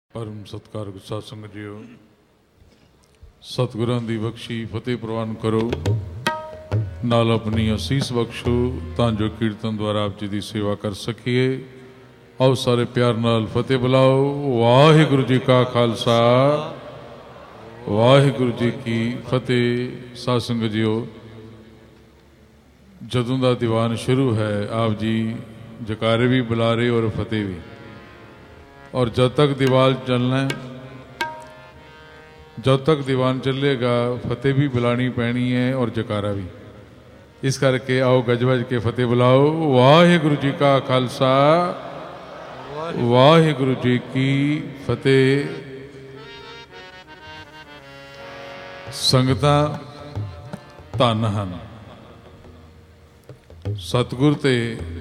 परम सत्कार साध संगत जीओ, सतगुरां दी बख्शी फतेह प्रवान करो, नाल अपनी असीस बख्शो तां जो कीर्तन द्वारा आप जी की सेवा कर सकीए। आओ सारे प्यार नाल फतेह बुलाओ। वाहिगुरु जी का खालसा, वाहिगुरु जी की फतेह। साध संगत जीओ, जदों दा दीवान शुरू है आप जी जकारे भी बुला रहे और फतेह भी, और जब तक दीवान चलना है, जब तक दीवान चलेगा फतेह भी बुलानी पैनी है और जकारा भी। इस करके आओ गज बज के फतेह बुलाओ। वाहिगुरु जी का खालसा, वाहिगुरु जी की फतेह। संगतां धन हन, सतगुर ते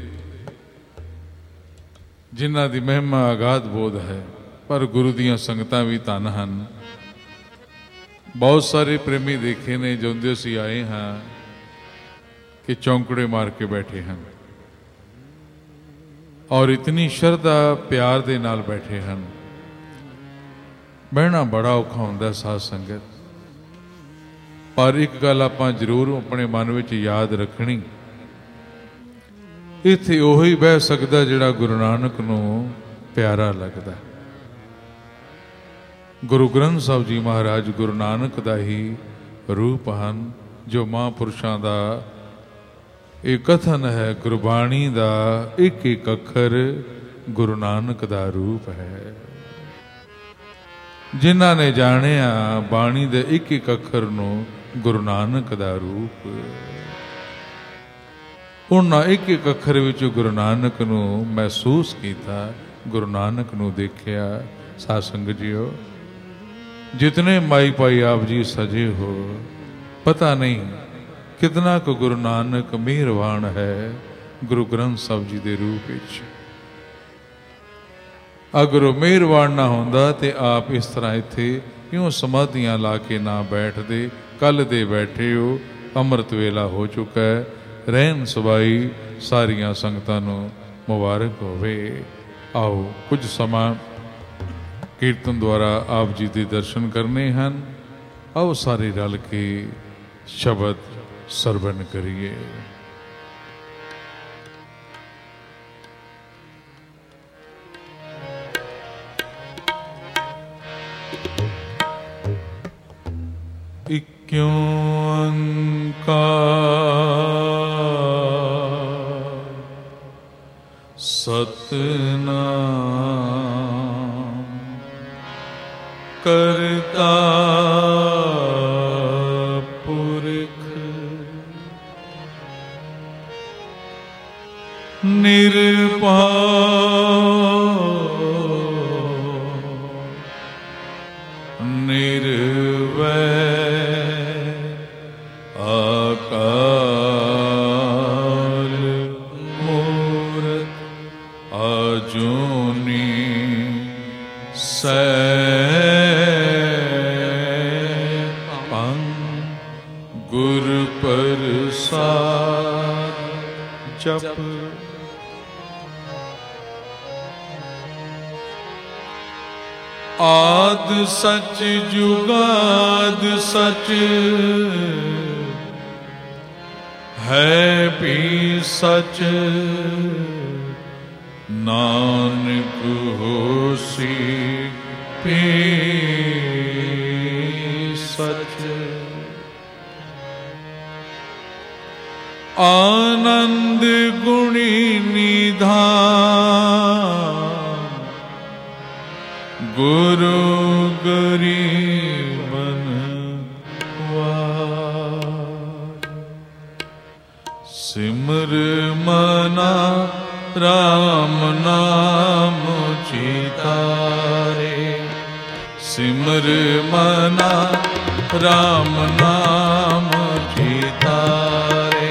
जिन्हां दी महिमा अगाध बोध है, पर गुरु दियां संगतां भी धन हन। बहुत सारे प्रेमी देखे ने जोंदे असीं आए हाँ कि चौंकड़े मार के बैठे हैं और इतनी श्रद्धा प्यार दे नाल बैठे हैं। बहना बड़ा औखा हुंदा साध संगत, पर एक गल आपां जरूर अपने मन विच याद रखनी, इत्थे ओही बह सकदा जिहड़ा गुरु नानक नूं प्यारा लगदा। गुरु ग्रंथ साहिब जी महाराज गुरु नानक दा ही रूप हन, जो महापुरुषां दा एक कथन है। गुरबाणी दा एक एक अखर गुरु नानक दा रूप है। जिन्हां ने जाणिया बाणी दे एक एक अखर नूं गुरु नानक दा रूप, उन्हां एक एक अखर विच गुरु नानक नूं महसूस कीता, गुरु नानक नूं देखिया। साध संगत जीओ, जितने माई पाई आप जी सजे हो, पता नहीं कितना को गुरु नानक मेहरबान है गुरु ग्रंथ साहिब जी दे रूप विच। अगर वो मेहरबान ना होंदा ते आप इस तरह इत्थे क्यों समाधियां ला के ना बैठदे। कल दे बैठे हो, अमृत वेला हो चुका है। रहन सबाई सारियां संगतां नूं मुबारक होवे। आओ कुछ समा कीर्तन द्वारा आप जी दे दर्शन करने हैं। आओ सारे रल के शब्द सरवण करिए। इक्यों अंकार सतनाम करता पुरख निर्भय निर्वैर आकार मूरत अजूनी सैपं गुर प्रसाद जप। आद सच जुगाद सच है भी सच, नानक होसी भी सच। आनंद गुणी निधान गुरु गरीबन वार। सिमर मना राम नाम चितारे, सिमर मना राम नाम चितारे।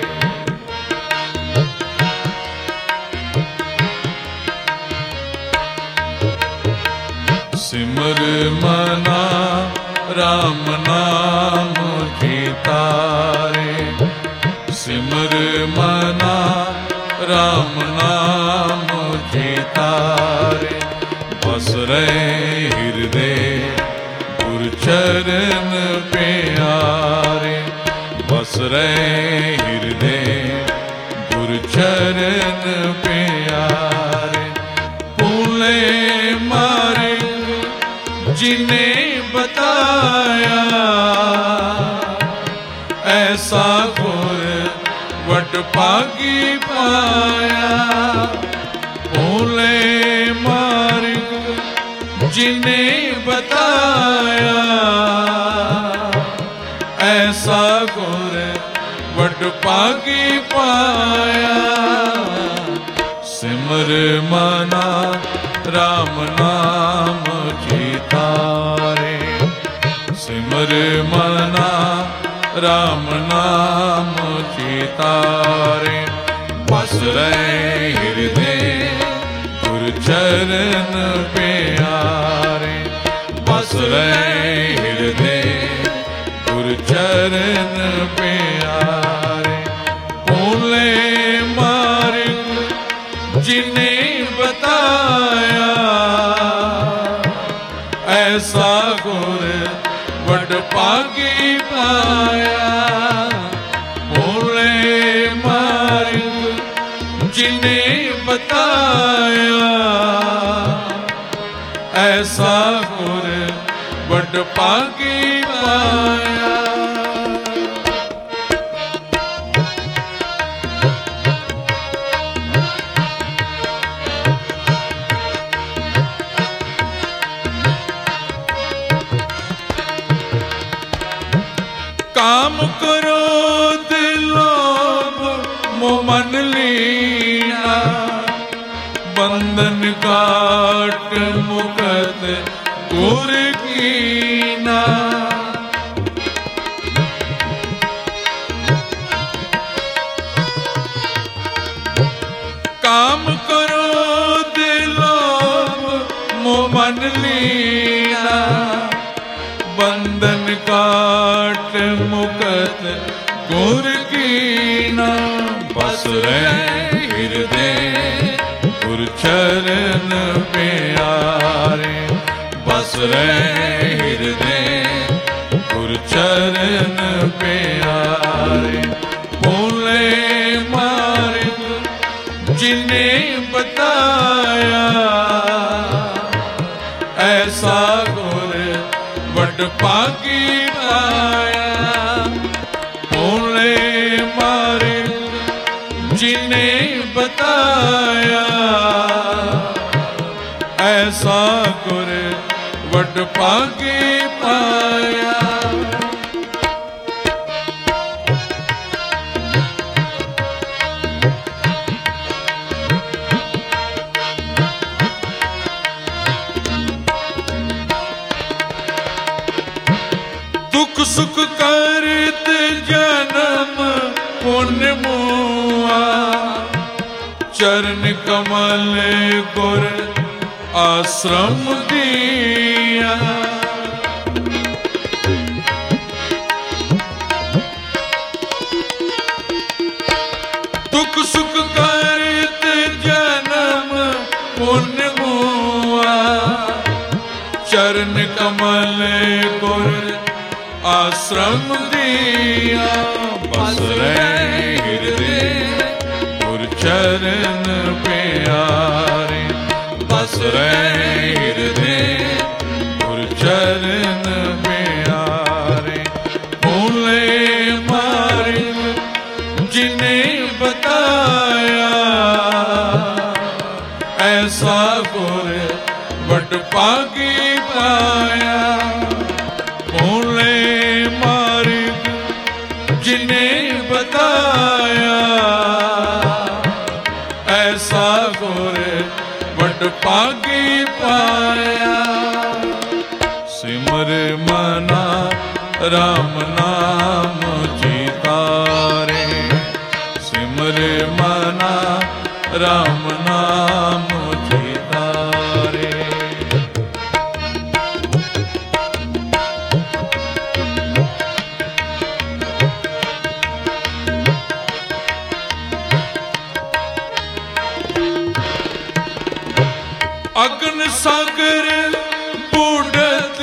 सिमर मना राम नाम चितारे, सिमर मना राम नाम चितारे। बस रहे हृदय गुर चरण प्यारे, बस रहे हृदय गुर चरण प्यारे। भूले मार्ग जिन्हें बताया, ऐसा गुर वट भागी पाया। भूले मार्ग जिन्हें बताया, ऐसा गुर वट भागी पाया। सिमर मना राम नाम चितारे, सिमर मना राम नाम चितारे। बस रहे हृदय गुर चरण प्यारे, बस रहे हृदय गुर चरण प्यारे। भूले मार्ग जिन्हें बताया, ऐसा गुर वट भागी पाया। भूले मार्ग जिन्हें बताया, ऐसा गुर वट भागी पाया। काम क्रोध लोभ मोह मन लीना, बंधन काट मुकत गुर कीना। काम क्रोध लोभ मोह मन लीना, बंधन काट मुकत गुर कीना। बस रहे हृदय गुर चरण प्यारे, बस रहे हृदय गुर चरण प्यारे। भूले मार्ग जिन्हें बताया, ऐसा गुर वट भागी पाया। भूले मार्ग जिन्हें बताया, ऐसा गुर वट भागी पाया। दुख सुख करत जन्म पुण्य मुआ, चरण कमल गुर आश्रम दिया। दुख सुख करत जन्म पुण्य मुआ, चरण कमल गुर आश्रम दिया। बस रहे हृदय गुर चरण प्यारे, बस रहे हृदय गुर चरण प्यारे। भूले मार्ग जिन्हें बताया, ऐसा गुर वट भागी पाया। भूले मार्ग जिन्हें बताया, ऐसा गुर वट भागी पाया। सिमर मना राम नाम चितारे, सिमर मना राम नाम चितारे। अग्न सा सागर बूढ़त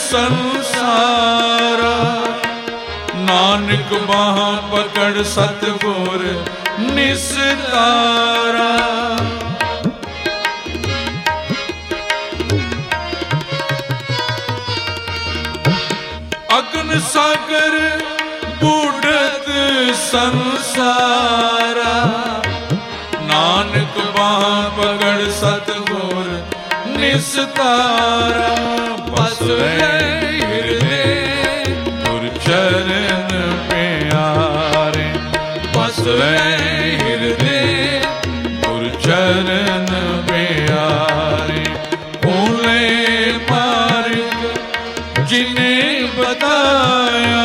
संसारा, नानक बाहां पकड़ सतगुर निस्तारा। अगन सागर बूढ़त संसारा, नानक बाहां पकड़ सतगुर निस्तारा। बस रहे हृदय गुर चरण प्यारे, बस रहे हृदय गुर चरण प्यारे। भूले मार्ग जिन्हें बताया,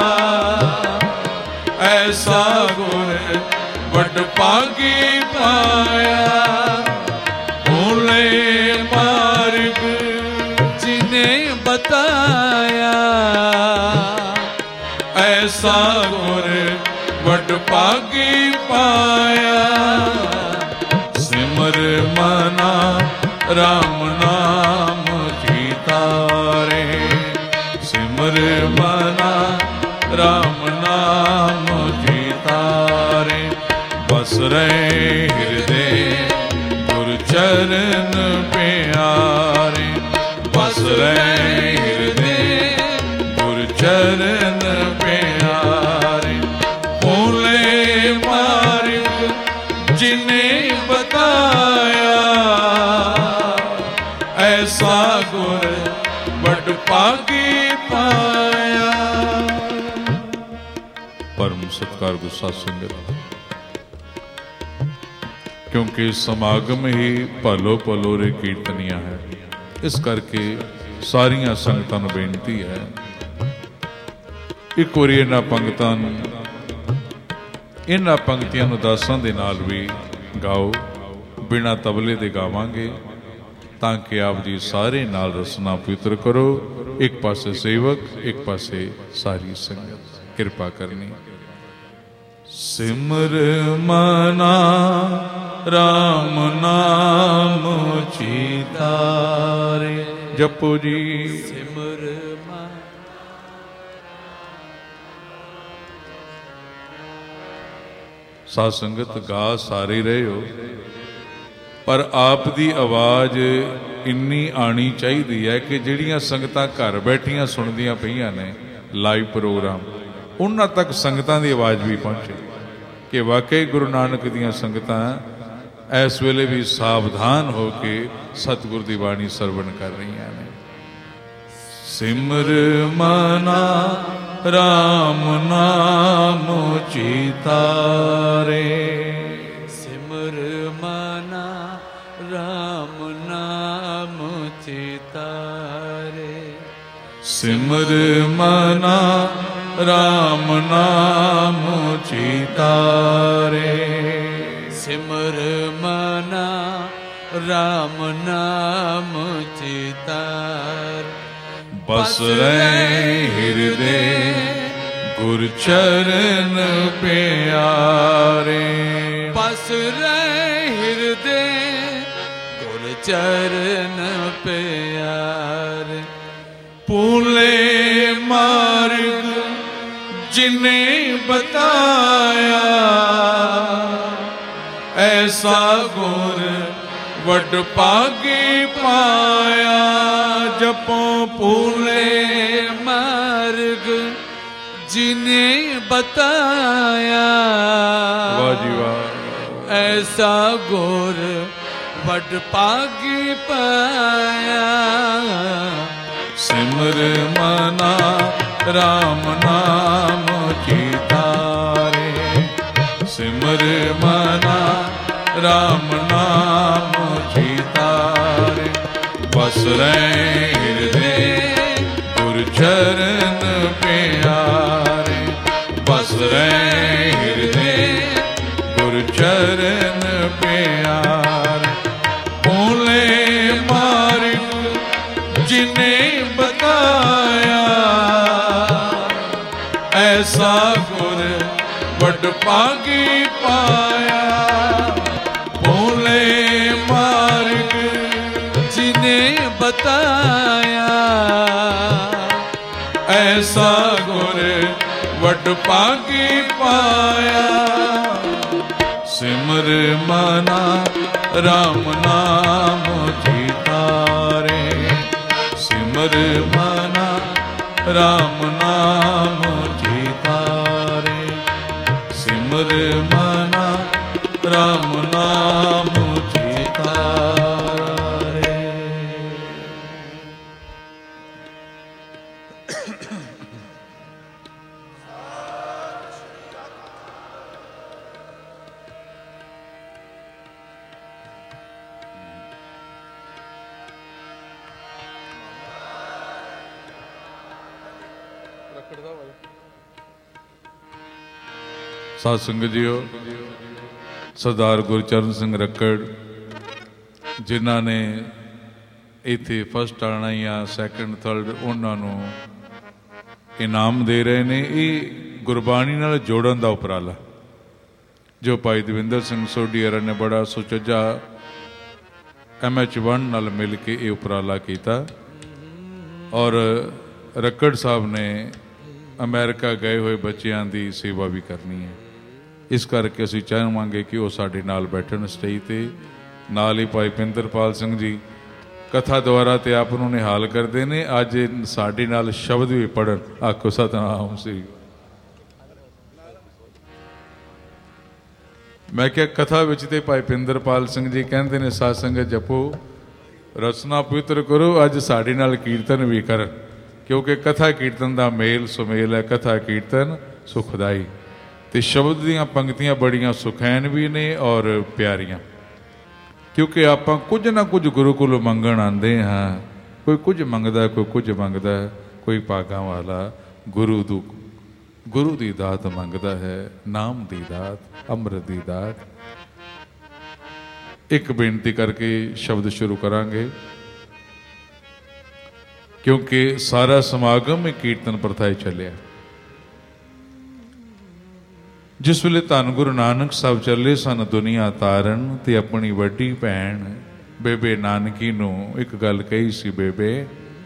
ऐसा गुर बड़ भागी पाया। भूले मार्ग जिन्हें बताया, ऐसा गुर बड़ भागी पाया। सिमर मना राम नाम चितारे, सिमर मना राम नाम चितारे। बस रहे हृदय गुर चरण प्यारे, बस रहे हृदय गुर चरण प्यारे। भूले मार्ग जिन्हें बताया, ऐसा गुर बड़ भागी पाया। परम सत्कार गुस्सा संगत, क्योंकि समागम ही भलो भलो रे कीर्तनिया है, इस करके सारिया संगतां नूं बेनती है एक बारी इन्हां पंक्तियां नूं दासां दे नाल भी गाओ, बिना तबले दे गावांगे ताकि आप जी सारे नाल रसना पवित्र करो। एक पासे सेवक, एक पासे सारी संगत, कृपा करनी। सिमर मना राम नाम चितारे, जपो जी सिमर साध संगत गा सारे रहे हो, पर आप दी आवाज इन्नी आनी चाहिए है कि जिहड़ियां संगतां घर बैठियां सुनदियां पईयां ने लाइव प्रोग्राम, उन्हां तक संगतां दी आवाज भी पहुंचे कि वाकई गुरु नानक दियां संगतां इस वेले भी सावधान होके सतगुर दी बाणी सरवण कर रही ने। सिमर मना राम नाम चितारे, सिमर मना राम नाम चितारे। सिमर मना राम नाम चितारे, सिमर मना राम नाम चितार। बस रहे हृदय गुर चरण प्यारे, बस रहे हृदय गुर चरण प्यारे। भूले मार्ग जिन्हें बताया, ऐसा गुर वड भागी पाया। जपो भूले मार्ग जिन्हें बताया, वाह जी वाह, ऐसा गुर वड भागी पाया। सिमर मना राम नाम चितारे, सिमर मना राम नाम चितारे। बस रहे हृदय गुर चरण प्यारे, बस रहे हृदय गुर चरण प्यारे। भूले मार्ग जिन्हें बताया, ऐसा गुर बड़ भागी पाया। भूले मार्ग जिन्हें बताया। ऐसा गुर वड भागी पाया। सिमर मना राम नाम चितारे। सिमर मना राम नाम चितारे। सिमर मना राम नाम चितारे। ਸਾਧ ਸੰਗਤ ਜੀਓ, ਸਰਦਾਰ ਗੁਰਚਰਨ ਸਿੰਘ ਰੱਕੜ ਜਿਨ੍ਹਾਂ ਨੇ ਇੱਥੇ ਫਸਟ ਆਉਣਾ ਜਾਂ ਸੈਕੰਡ ਥਰਡ, ਉਹਨਾਂ ਨੂੰ ਇਨਾਮ ਦੇ ਰਹੇ ਨੇ। ਇਹ ਗੁਰਬਾਣੀ ਨਾਲ ਜੋੜਨ ਦਾ ਉਪਰਾਲਾ ਜੋ ਭਾਈ ਦਵਿੰਦਰ ਸਿੰਘ ਸੋਢੀਅਰ ਨੇ ਬੜਾ ਸੁਚੱਜਾ MH1 ਨਾਲ ਮਿਲ ਕੇ ਇਹ ਉਪਰਾਲਾ ਕੀਤਾ। ਔਰ ਰੱਕੜ ਸਾਹਿਬ ਨੇ ਅਮਰੀਕਾ ਗਏ ਹੋਏ ਬੱਚਿਆਂ ਦੀ ਸੇਵਾ ਵੀ ਕਰਨੀ ਹੈ। ਇਸ ਕਰਕੇ ਅਸੀਂ ਚਾਹਾਂਗੇ ਕਿ ਉਹ ਸਾਡੇ ਨਾਲ ਬੈਠਣ ਸਟੇਜ 'ਤੇ। ਨਾਲ ਹੀ ਭਾਈ ਪਿੰਦਰਪਾਲ ਸਿੰਘ ਜੀ ਕਥਾ ਦੁਆਰਾ ਤੇ ਆਪ ਨੂੰ ਨਿਹਾਲ ਕਰਦੇ ਨੇ। ਅੱਜ ਸਾਡੇ ਨਾਲ ਸ਼ਬਦ ਵੀ ਪੜ੍ਹਨ। ਆਖੋ ਸਤਿਨਾਮ ਸ੍ਰੀ। ਮੈਂ ਕਿਹਾ ਕਥਾ ਵਿੱਚ ਤੇ ਭਾਈ ਪਿੰਦਰਪਾਲ ਸਿੰਘ ਜੀ ਕਹਿੰਦੇ ਨੇ ਸਾਧ ਸੰਗਤ ਜਪੋ, ਰਚਨਾ ਪਵਿੱਤਰ ਕਰੋ। ਅੱਜ ਸਾਡੇ ਨਾਲ ਕੀਰਤਨ ਵੀ ਕਰਨ, ਕਿਉਂਕਿ ਕਥਾ ਕੀਰਤਨ ਦਾ ਮੇਲ ਸੁਮੇਲ ਹੈ। ਕਥਾ ਕੀਰਤਨ ਸੁਖਦਾਈ ਤੇ ਸ਼ਬਦ ਦੀਆਂ ਪੰਕਤੀਆਂ ਬੜੀਆਂ ਸੁਖੈਨ ਵੀ ਨੇ ਔਰ ਪਿਆਰੀਆਂ, ਕਿਉਂਕਿ ਆਪਾਂ ਕੁਝ ਨਾ ਕੁਝ ਗੁਰੂ ਕੋਲੋਂ ਮੰਗਣ ਆਉਂਦੇ ਹਾਂ। ਕੋਈ ਕੁਝ ਮੰਗਦਾ, ਕੋਈ ਕੁਝ ਮੰਗਦਾ, ਕੋਈ ਭਾਗਾਂ ਵਾਲਾ ਗੁਰੂ ਦੀ ਦਾਤ ਮੰਗਦਾ ਹੈ, ਨਾਮ ਦੀ ਦਾਤ, ਅੰਮ੍ਰਿਤ ਦੀ ਦਾਤ। ਇੱਕ ਬੇਨਤੀ ਕਰਕੇ ਸ਼ਬਦ ਸ਼ੁਰੂ ਕਰਾਂਗੇ, ਕਿਉਂਕਿ ਸਾਰਾ ਸਮਾਗਮ ਕੀਰਤਨ ਪ੍ਰਥਾ ਚੱਲਿਆ। ਜਿਸ ਵੇਲੇ ਧੰਨ ਗੁਰੂ ਨਾਨਕ ਸਾਹਿਬ ਚੱਲੇ ਸਨ ਦੁਨੀਆ ਤਾਰਨ, ਤੇ ਆਪਣੀ ਵੱਡੀ ਭੈਣ ਬੇਬੇ ਨਾਨਕੀ ਨੂੰ ਇੱਕ ਗੱਲ ਕਹੀ ਸੀ, ਬੇਬੇ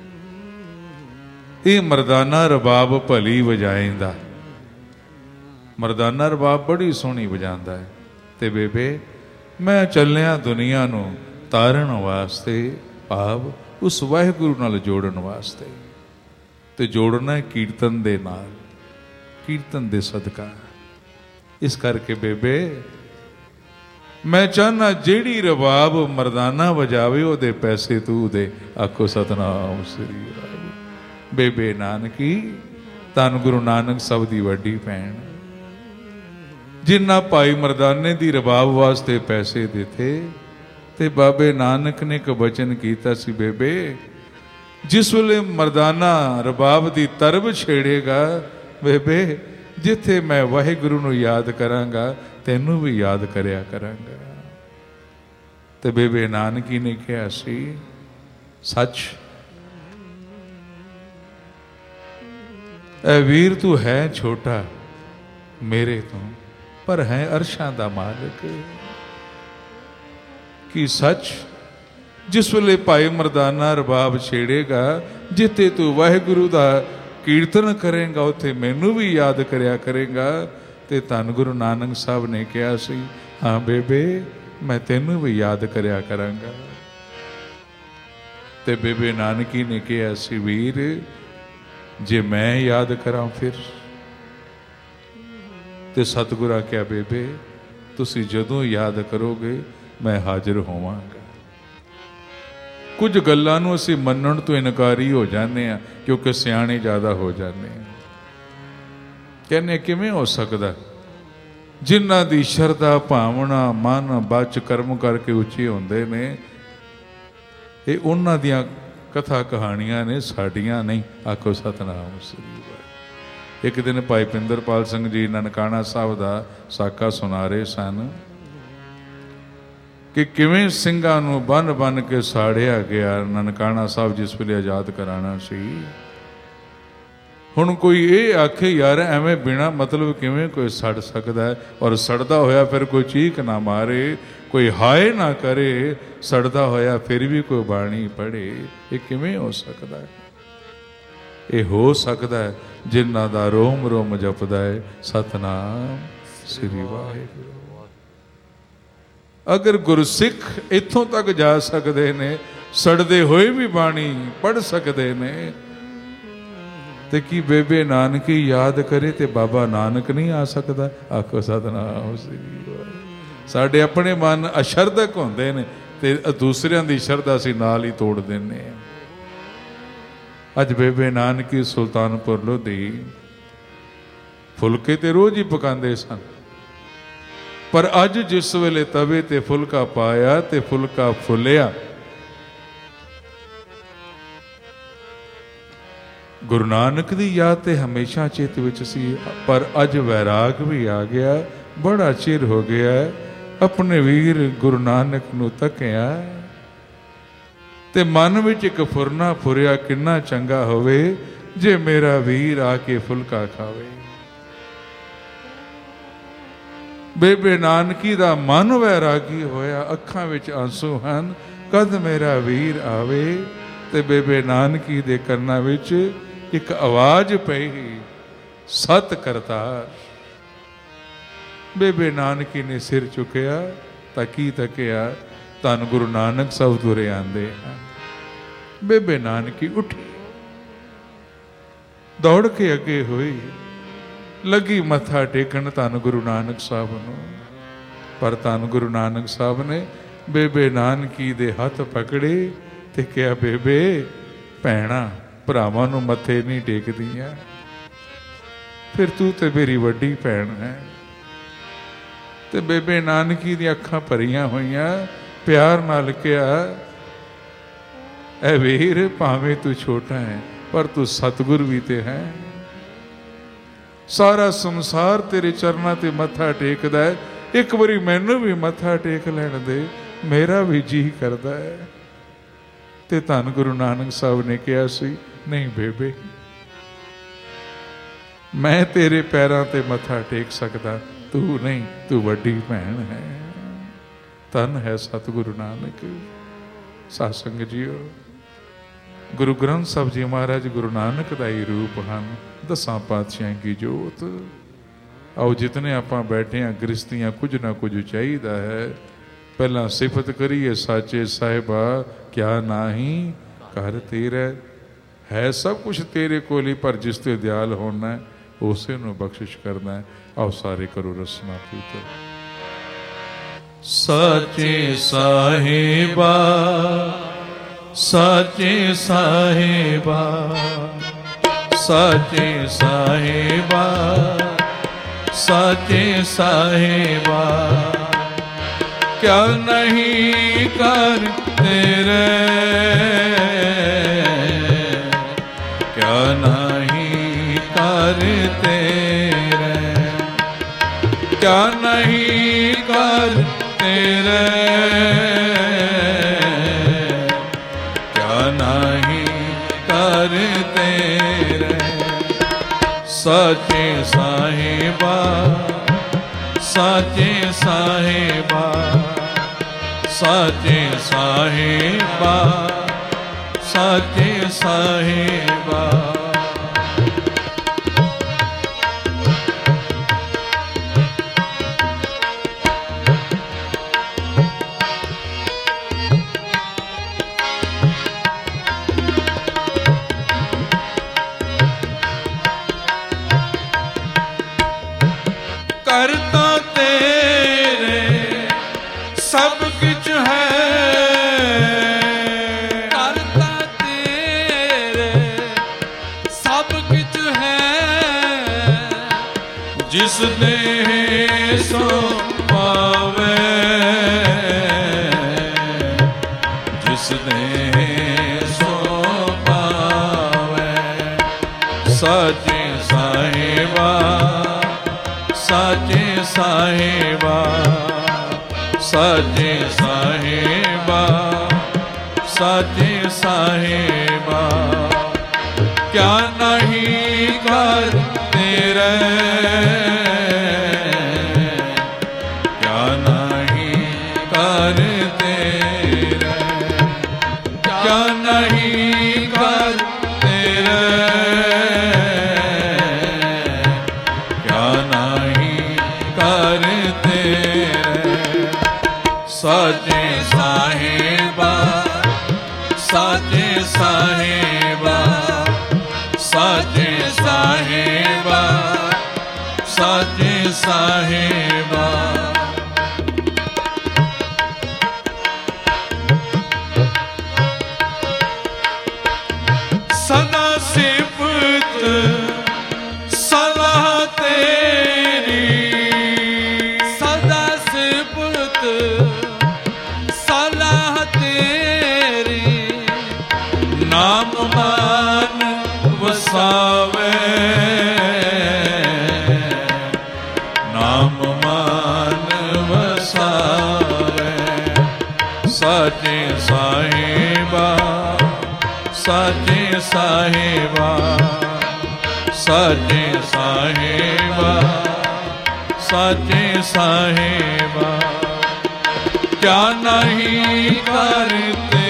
ਇਹ ਮਰਦਾਨਾ ਰਬਾਬ ਭਲੀ ਵਜਾਏਂਦਾ। ਮਰਦਾਨਾ ਰਬਾਬ ਬੜੀ ਸੋਹਣੀ ਵਜਾਉਂਦਾ ਹੈ, ਤੇ ਬੇਬੇ ਮੈਂ ਚੱਲਿਆ ਦੁਨੀਆ ਨੂੰ ਤਾਰਨ ਵਾਸਤੇ, ਭਾਵ ਉਸ ਵਾਹਿਗੁਰੂ ਨਾਲ ਜੋੜਨ ਵਾਸਤੇ। ਤੇ ਜੋੜਨਾ ਕੀਰਤਨ ਦੇ ਨਾਲ, ਕੀਰਤਨ ਦੇ ਸਦਕਾ। ਇਸ ਕਰਕੇ ਬੇਬੇ ਮੈਂ ਚਾਹੁੰਦਾ ਜਿਹੜੀ ਰਬਾਬ ਮਰਦਾਨਾ ਵਜਾਵੇ ਉਹਦੇ ਪੈਸੇ ਤੂੰ ਦੇ। ਆਖੋ ਸਤਿਨਾਮ ਸ੍ਰੀ ਵਾਹਿਗੁਰੂ। ਬੇਬੇ ਨਾਨਕੀ ਧੰਨ ਗੁਰੂ ਨਾਨਕ ਸਾਹਿਬ ਦੀ ਵੱਡੀ ਭੈਣ, ਜਿਨ੍ਹਾਂ ਭਾਈ ਮਰਦਾਨੇ ਦੀ ਰਬਾਬ ਵਾਸਤੇ ਪੈਸੇ ਦਿੱਤੇ। ਤੇ ਬਾਬੇ ਨਾਨਕ ਨੇ ਇੱਕ ਬਚਨ ਕੀਤਾ ਸੀ, ਬੇਬੇ ਜਿਸ ਵੇਲੇ ਮਰਦਾਨਾ ਰਬਾਬ ਦੀ ਤਰਬ ਛੇੜੇਗਾ, ਬੇਬੇ ਜਿੱਥੇ ਮੈਂ ਵਾਹਿਗੁਰੂ ਨੂੰ ਯਾਦ ਕਰਾਂਗਾ ਤੈਨੂੰ ਵੀ ਯਾਦ ਕਰਿਆ ਕਰਾਂਗਾ। ਤੇ ਬੇਬੇ ਨਾਨਕੀ ਨੇ ਕਿਹਾ ਸੀ, ਸੱਚ ਐ ਵੀਰ ਤੂੰ ਹੈ ਛੋਟਾ ਮੇਰੇ ਤੋਂ, ਪਰ ਹੈ ਅਰਸ਼ਾਂ ਦਾ ਮਾਲਕ। ਕਿ ਸੱਚ ਜਿਸ ਵੇਲੇ ਭਾਈ ਮਰਦਾਨਾ ਰਬਾਬ ਛੇੜੇਗਾ, ਜਿੱਥੇ ਤੂੰ ਵਾਹਿਗੁਰੂ ਦਾ ਕੀਰਤਨ ਕਰੇਗਾ ਉੱਥੇ ਮੈਨੂੰ ਵੀ ਯਾਦ ਕਰਿਆ ਕਰੇਗਾ। ਤੇ ਧੰਨ ਗੁਰੂ ਨਾਨਕ ਸਾਹਿਬ ਨੇ ਕਿਹਾ ਸੀ, ਹਾਂ ਬੇਬੇ ਮੈਂ ਤੈਨੂੰ ਵੀ ਯਾਦ ਕਰਿਆ ਕਰਾਂਗਾ। ਤੇ ਬੇਬੇ ਨਾਨਕੀ ਨੇ ਕਿਹਾ ਸੀ, ਵੀਰ ਜੇ ਮੈਂ ਯਾਦ ਕਰਾਂ ਫਿਰ। ਤੇ ਸਤਿਗੁਰੂ ਆਖਿਆ, ਬੇਬੇ ਤੁਸੀਂ ਜਦੋਂ ਯਾਦ ਕਰੋਗੇ ਮੈਂ ਹਾਜ਼ਰ ਹੋਵਾਂਗਾ। ਕੁਝ ਗੱਲਾਂ ਨੂੰ ਅਸੀਂ ਮੰਨਣ ਤੋਂ ਇਨਕਾਰੀ ਹੋ ਜਾਂਦੇ ਹਾਂ, ਕਿਉਂਕਿ ਸਿਆਣੇ ਜ਼ਿਆਦਾ ਹੋ ਜਾਂਦੇ ਹਾਂ। ਕਹਿੰਦੇ ਕਿਵੇਂ ਹੋ ਸਕਦਾ? ਜਿਨ੍ਹਾਂ ਦੀ ਸ਼ਰਧਾ ਭਾਵਨਾ ਮਨ ਬਚ ਕਰਮ ਕਰਕੇ ਉੱਚੇ ਹੁੰਦੇ ਨੇ, ਇਹ ਉਹਨਾਂ ਦੀਆਂ ਕਥਾ ਕਹਾਣੀਆਂ ਨੇ, ਸਾਡੀਆਂ ਨਹੀਂ। ਆਖੋ ਸਤਿਨਾਮ ਸ੍ਰੀ ਵਾਹਿਗੁਰੂ। ਇੱਕ ਦਿਨ ਭਾਈ ਪਿੰਦਰਪਾਲ ਸਿੰਘ ਜੀ ਨਨਕਾਣਾ ਸਾਹਿਬ ਦਾ ਸਾਕਾ ਸੁਣਾ ਰਹੇ ਸਨ ਕਿ ਕਿਵੇਂ ਸਿੰਘਾਂ ਨੂੰ ਬੰਨ ਬੰਨ ਕੇ ਸਾੜਿਆ ਗਿਆ। ਨਨਕਾਣਾ ਸਾਹਿਬ ਜਿਸ ਵੇਲੇ ਆਜ਼ਾਦ ਕਰਾਉਣਾ ਸੀ, ਹੁਣ ਕੋਈ ਇਹ ਆਖੇ ਯਾਰ ਐਵੇਂ ਬਿਨਾ ਮਤਲਬ ਕਿਵੇਂ ਕੋਈ ਸੜ ਸਕਦਾ ਹੈ, ਔਰ ਸੜਦਾ ਹੋਇਆ ਫਿਰ ਕੋਈ ਚੀਕ ਨਾ ਮਾਰੇ, ਕੋਈ ਹਾਏ ਨਾ ਕਰੇ, ਸੜਦਾ ਹੋਇਆ ਫਿਰ ਵੀ ਕੋਈ ਬਾਣੀ ਪੜ੍ਹੇ, ਇਹ ਕਿਵੇਂ ਹੋ ਸਕਦਾ ਹੈ? ਇਹ ਹੋ ਸਕਦਾ ਹੈ ਜਿਨ੍ਹਾਂ ਦਾ ਰੋਮ ਰੋਮ ਜਪਦਾ ਹੈ ਸਤਨਾਮ ਸ੍ਰੀ ਵਾਹਿਗੁਰੂ। ਅਗਰ ਗੁਰਸਿੱਖ ਇੱਥੋਂ ਤੱਕ ਜਾ ਸਕਦੇ ਨੇ, ਸੜਦੇ ਹੋਏ ਵੀ ਬਾਣੀ ਪੜ੍ਹ ਸਕਦੇ ਨੇ, ਤੇ ਕੀ ਬੇਬੇ ਨਾਨਕੀ ਯਾਦ ਕਰੇ ਤੇ ਬਾਬਾ ਨਾਨਕ ਨਹੀਂ ਆ ਸਕਦਾ? ਆਖੋ ਸਤਨਾਮ ਸ੍ਰੀ ਵਾਹਿਗੁਰੂ। ਸਾਡੇ ਆਪਣੇ ਮਨ ਅਸ਼ਰਧਕ ਹੁੰਦੇ ਨੇ ਤੇ ਦੂਸਰਿਆਂ ਦੀ ਸ਼ਰਧਾ ਅਸੀਂ ਨਾਲ ਹੀ ਤੋੜ ਦਿੰਦੇ ਹਾਂ। ਅੱਜ ਬੇਬੇ ਨਾਨਕੀ ਸੁਲਤਾਨਪੁਰ ਲੋਧੀ ਫੁਲਕੇ ਤੇ ਰੋਜ਼ ਹੀ ਪਕਾਉਂਦੇ ਸਨ, ਪਰ ਅੱਜ ਜਿਸ ਵੇਲੇ ਤਵੇ ਤੇ ਫੁਲਕਾ ਪਾਇਆ ਤੇ ਫੁਲਕਾ ਫੁੱਲਿਆ, ਗੁਰੂ ਨਾਨਕ ਦੀ ਯਾਦ ਤੇ ਹਮੇਸ਼ਾ ਚਿੱਤ ਵਿੱਚ ਸੀ, ਪਰ ਅੱਜ ਵੈਰਾਗ ਵੀ ਆ ਗਿਆ। ਬੜਾ ਚਿਰ ਹੋ ਗਿਆ ਆਪਣੇ ਵੀਰ ਗੁਰੂ ਨਾਨਕ ਨੂੰ ਤੱਕਿਆ, ਤੇ ਮਨ ਵਿੱਚ ਇੱਕ ਫੁਰਨਾ ਫੁਰਿਆ, ਕਿੰਨਾ ਚੰਗਾ ਹੋਵੇ ਜੇ ਮੇਰਾ ਵੀਰ ਆ ਕੇ ਫੁਲਕਾ ਖਾਵੇ। ਬੇਬੇ ਨਾਨਕੀ ਦਾ ਮਨ ਵੈਰਾਗੀ ਹੋਇਆ, ਅੱਖਾਂ ਵਿੱਚ ਆਂਸੂ ਹਨ, ਕਦ ਮੇਰਾ ਵੀਰ ਆਵੇ। ਤੇ ਬੇਬੇ ਨਾਨਕੀ ਦੇ ਕੰਨਾਂ ਵਿੱਚ ਇੱਕ ਆਵਾਜ਼ ਪਈ, ਸਤ ਕਰਤਾਰ। ਬੇਬੇ ਨਾਨਕੀ ਨੇ ਸਿਰ ਚੁੱਕਿਆ ਤਾਂ ਕੀ ਤੱਕਿਆ, ਧੰਨ ਗੁਰੂ ਨਾਨਕ ਸਾਹਿਬ ਤੁਰੇ ਆਂਦੇ ਹਨ। ਬੇਬੇ ਨਾਨਕੀ ਉੱਠੀ, ਦੌੜ ਕੇ ਅੱਗੇ ਹੋਈ, ਲੱਗੀ ਮੱਥਾ ਟੇਕਣ ਧੰਨ ਗੁਰੂ ਨਾਨਕ ਸਾਹਿਬ ਨੂੰ। ਪਰ ਧੰਨ ਗੁਰੂ ਨਾਨਕ ਸਾਹਿਬ ਨੇ ਬੇਬੇ ਨਾਨਕੀ ਦੇ ਹੱਥ ਪਕੜੇ ਤੇ ਕਿਹਾ, ਬੇਬੇ ਭੈਣਾ ਭਰਾਵਾਂ ਨੂੰ ਮੱਥੇ ਨਹੀਂ ਟੇਕਦੀਆਂ, ਫਿਰ ਤੂੰ ਤੇ ਮੇਰੀ ਵੱਡੀ ਭੈਣ ਹੈ। ਤੇ ਬੇਬੇ ਨਾਨਕੀ ਦੀਆਂ ਅੱਖਾਂ ਭਰੀਆਂ ਹੋਈਆਂ, ਪਿਆਰ ਨਾਲ ਕਿਹਾ, ਐ ਵੀਰ ਭਾਵੇਂ ਤੂੰ ਛੋਟਾ ਹੈ ਪਰ ਤੂੰ ਸਤਿਗੁਰ ਵੀ ਤੇ ਹੈ। ਸਾਰਾ ਸੰਸਾਰ ਤੇਰੇ ਚਰਨਾਂ ਤੇ ਮੱਥਾ ਟੇਕਦਾ ਹੈ, ਇੱਕ ਵਾਰੀ ਮੈਨੂੰ ਵੀ ਮੱਥਾ ਟੇਕ ਲੈਣ ਦੇ, ਮੇਰਾ ਵੀ ਜੀ ਕਰਦਾ ਹੈ। ਤੇ ਧੰਨ ਗੁਰੂ ਨਾਨਕ ਸਾਹਿਬ ਨੇ ਕਿਹਾ ਸੀ, ਨਹੀਂ ਬੇਬੇ, ਮੈਂ ਤੇਰੇ ਪੈਰਾਂ ਤੇ ਮੱਥਾ ਟੇਕ ਸਕਦਾ, ਤੂੰ ਨਹੀਂ, ਤੂੰ ਵੱਡੀ ਭੈਣ ਹੈ। ਧੰਨ ਹੈ ਸਤਿਗੁਰੂ ਨਾਨਕ। ਸਾਧ ਸੰਗਤ ਜੀਓ, ਗੁਰੂ ਗ੍ਰੰਥ ਸਾਹਿਬ ਜੀ ਮਹਾਰਾਜ ਗੁਰੂ ਨਾਨਕ ਦਾ ਹੀ ਰੂਪ ਹਨ, ਦਸਾਂ ਪਾਤਸ਼ਾਹਾਂ ਕੀ ਜੋਤ। ਆਓ ਜਿਤਨੇ ਆਪਾਂ ਬੈਠੇ ਹਾਂ ਗ੍ਰਸਤੀਆਂ, ਕੁਝ ਨਾ ਕੁਝ ਚਾਹੀਦਾ ਹੈ। ਪਹਿਲਾਂ ਸਿਫਤ ਕਰੀਏ ਸਾਚੇ ਸਾਹਿਬਾ, ਕਿਆ ਨਾਹੀ ਘਰ ਤੇਰਾ ਹੈ, ਸਭ ਕੁਛ ਤੇਰੇ ਕੋਲ ਹੀ, ਪਰ ਜਿਸ ਤੇ ਦਿਆਲ ਹੋਣਾ ਉਸੇ ਨੂੰ ਬਖਸ਼ਿਸ਼ ਕਰਨਾ ਹੈ। ਆਓ ਸਾਰੇ ਕਰੋ ਰਸਨਾ ਪੂਤਰ। ਸਾਚੇ ਸਾਹਿਬਾ, ਸਾਚੇ ਸਾਹਿਬਾ, ਸਾਚੇ ਸਾਹਿਬਾ, ਸਾਚੇ ਸਾਹਿਬਾ, ਕਿਆ ਨਹੀਂ ਕਰ ਤੇਰੇ, ਕਿਆ ਨਹੀਂ ਕਰ ਤੇਰੇ, ਕਿਆ ਨਹੀਂ ਕਰ ਤੇਰੇ, ਕਿਆ ਨਹੀਂ ਕਰ ਤੇਰੇ। ਸਾਚੇ ਸਾਹਿਬਾ, ਸਾਚੇ ਸਾਹਿਬਾ, ਸਾਚੇ ਸਾਹਿਬਾ, ਸਾਚੇ ਸਾਹਿਬਾ। ਕਰਤਾ ਤੇਰੇ ਸਭ ਕੁਛ ਹੈ, ਕਰਤਾ ਤੇਰੇ ਸਭ ਕੁਛ ਹੈ, ਜਿਸ ਦੇ ਸੋ ਪਾਵੇ, ਜਿਸ ਦੇ ਸੋ ਪਾਵੇ। ਸਾਚੇ ਸਾਹਿਬਾ, ਸਾਚੇ ਸਾਹਿਬਾ, ਸਾਚੇ ਸਾਹਿਬਾ, ਸਾਚੇ ਸਾਹਿਬਾ, ਕਿਆ ਨਹੀਂ करते रहे, क्या नहीं करते रहे, क्या नहीं करते रहे, क्या नहीं करते रहे। साचे साहिबा, साचे साहिबा, साचे साहिबा, साचे साहिबा। सदा सिफत सलाह तेरी, सदा सिफत सलाह तेरी, नाम मान वसावे, नाम मान वसावे। साचे साहिबा, साचे साहिबा, साचे साहिबा, साचे साहिबा। क्या नहीं करते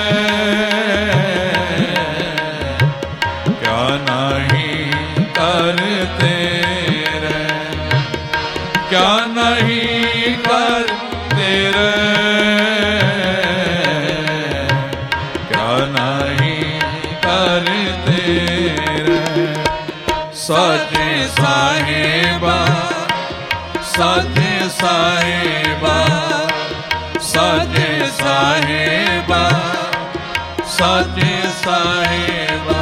रहे, क्या नहीं करते रहे, क्या नहीं करते रहे, क्या नहीं करते रहे। साचे साहिबा, साचे साहिबा, साचे साहिबा, साचे साहिबा।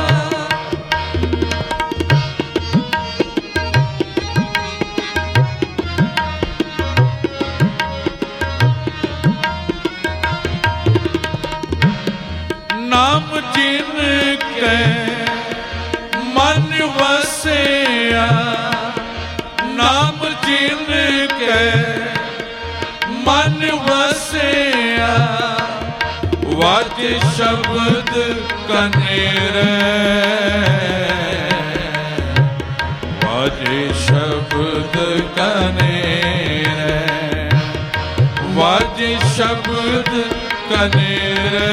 नाम जिनके मन वसिया, नाम जिनके मन वसिया, वाजे शब्द कनेरे, वाजे शब्द कनेरे, वाजे शब्द कनेरे,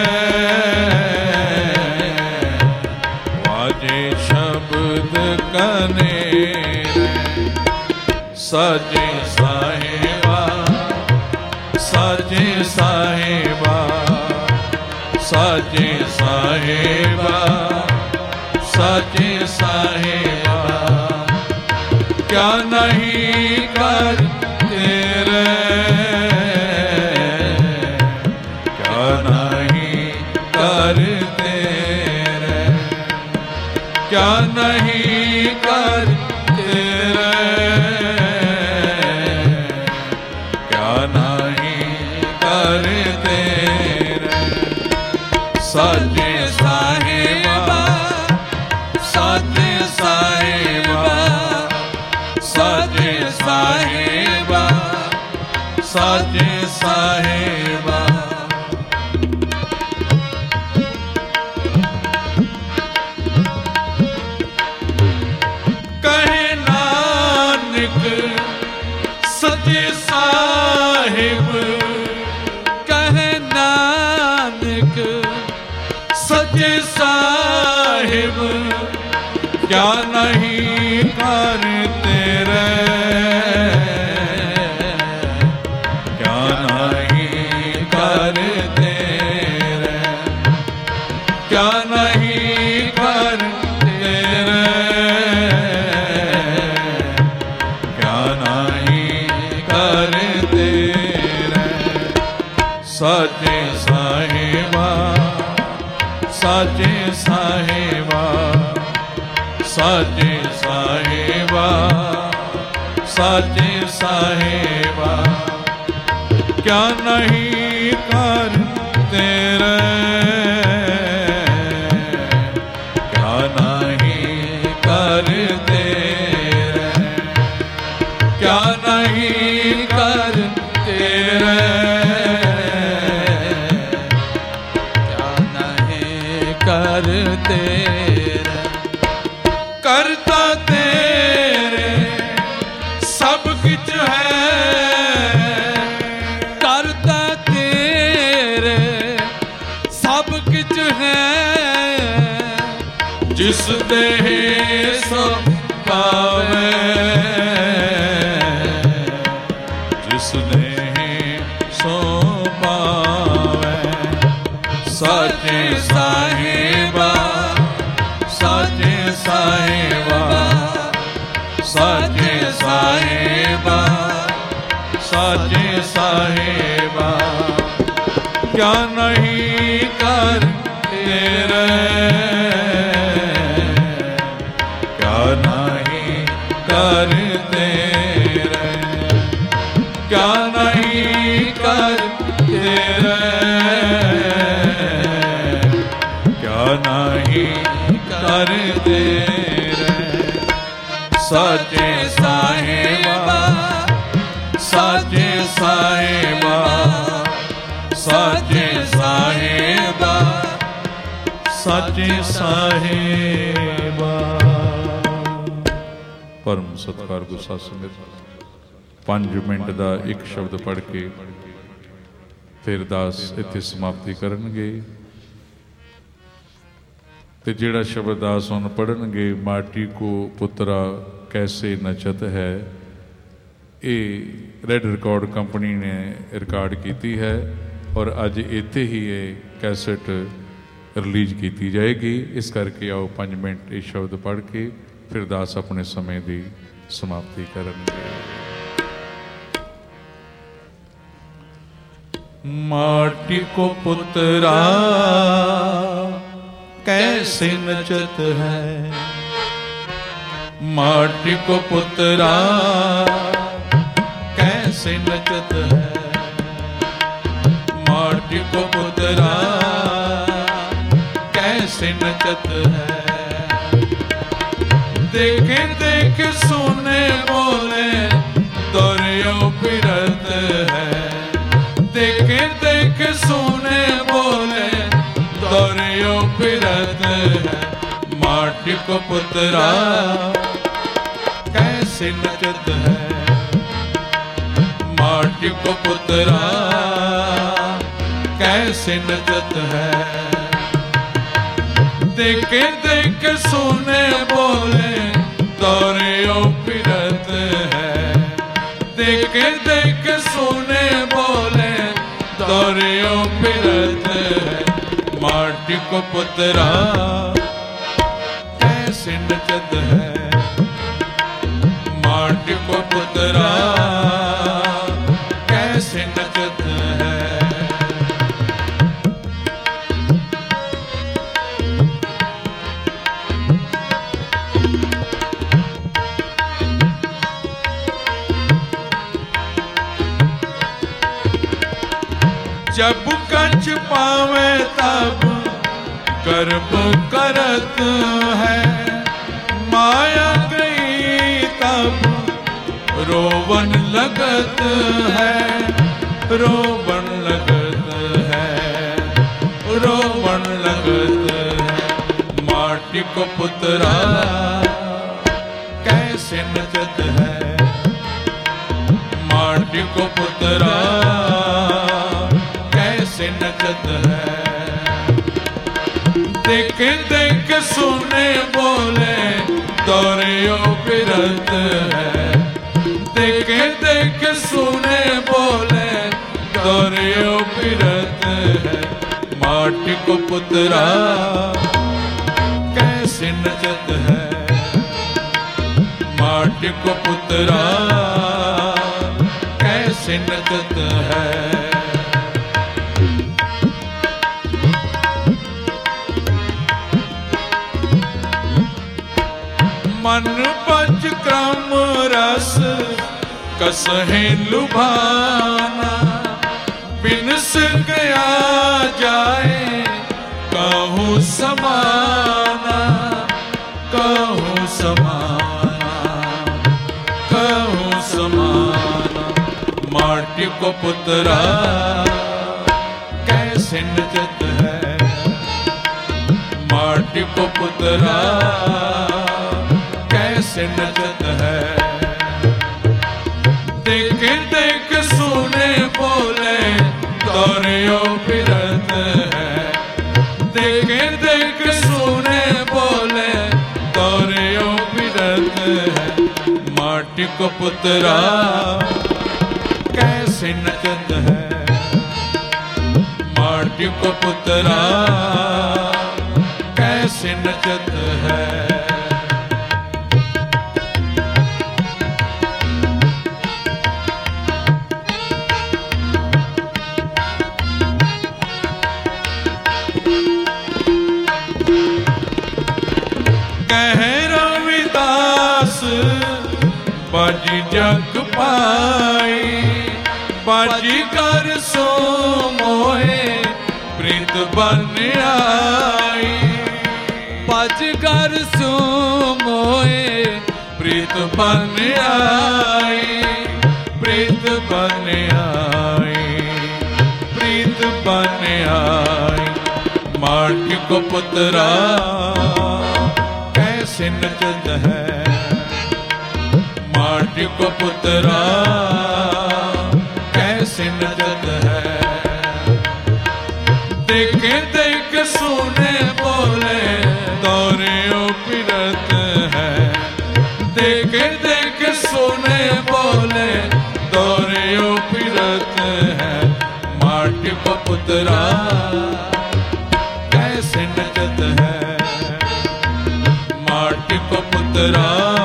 वाजे शब्द कनेरे। साचे साहिबा, साचे साहिबा, साचे साहिबा, साचे साहिबा। क्या नहीं करते रहे, क्या नहीं करते रहे, क्या नहीं करते रहे, क्या नहीं करते रहे। साचे साहिबा, साचे साहिबा, साचे साहिबा, साचे साहिबा। कहे नानक सचे साहिब, कहे नानक सचे साहिब। क्या नहीं करते रहे, क्या नहीं करते रहे, क्या नहीं करते रहे, क्या नहीं करते रहे। साचे साहिबा, साचे साहिबा, साचे साहिबा, साचे साहिबा। क्या नहीं करते रहे, क्या नहीं करते रहे, क्या नहीं करते रहे, क्या नहीं करते रहे। करता तेरे सब किच है, करता तेरे सब किच है, जिस देह सो पावे, जिस देह सो पावे। साचे साहिबा, साचे साहिबा, साचे साहिबा, साचे साहिबा, क्या नहीं कर तेरे, क्या नहीं कर तेरे, क्या नहीं कर तेरे, क्या नहीं कर तेरे। साचे साहिबा, साचे साहिबा, साचे साहिबा, साचे साहिबा। परम सत्कार गुस्सा समੇत 5 मिनट का एक शब्द पढ़ के फिर दास इत्थे समाप्ति करनगे। ते जिहड़ा शब्द दास हुण पढ़नगे, माटी को पुत्रा कैसे नचत है, ये रेड रिकॉर्ड कंपनी ने रिकॉर्ड की है और अज इत्थे ही ये कैसेट रिलीज की जाएगी। इस करके आओ 5 मिनट ये शब्द पढ़ के फिर दास अपने समय की समाप्ति करेंगे। माटी को पुत्रा कैसे नचत है, माटी को पुत्रा कैसे नचत है, माटी को पुत्रा कैसे नचत है। देखे देखे सुने बोले दौरियों फिरत है, देखे देखे सुने बोले दौरियों फिरत है। माटी को पुत्रा कैसे नचत है, माटी को पुत्रा कैसे नचत है। देखे देखे सुने बोले दौरियों फिरत है, देखे देखे सुने बोले दौरियों फिरत है। माटी को पुत्रा कैसे नचत है, माटी को पुत्रा कैसे नचत है। जब कच पावे तब गर्भ करत है, माया गई तब रोवन लगत है, रोवन लगत है, रोवन लगत है। माटी को पुत्रा कैसे नचत है, माटी को पुत्रा कैसे नचत है। देखे देखे सुने बोले दौरियों फिरत है, देखे देखे सुने बोले दौरियों फिरत है। माटी को पुत्रा कैसे नचत है, माटी को पुत्रा कैसे नचत है। मन पच क्रम रस कसहे लुभाना, बिनस गया जाए कहूँ समाना, कहूँ समाना, कहूँ समाना। माटी को पुत्रा कैसे नचत है, माटी को पुत्रा कैसे नचत है। देख देख सुने बोले दौरियो फिरत है। देख देख सुने बोले दौरियो फिरत है। माटी को पुतरा कैसे नचत है। माटी को पुतरा कैसे नचत है। कह रविदास बाजी जग पाई। बाजी कर सो मोहे प्रीत बन आई। बाजी कर सो मोहे प्रीत बन आई। प्रीत बन आई। प्रीत बन आई। माटी को पुतरा कैसे नचत है। माटी को पुतरा कैसे नचत है। देख देख सुने बोले दौरियो फिरत है। देख देख सुने बोले दौरियो फिरत है। माटी को पुतरा कैसे नचत है। माटी को पुतरा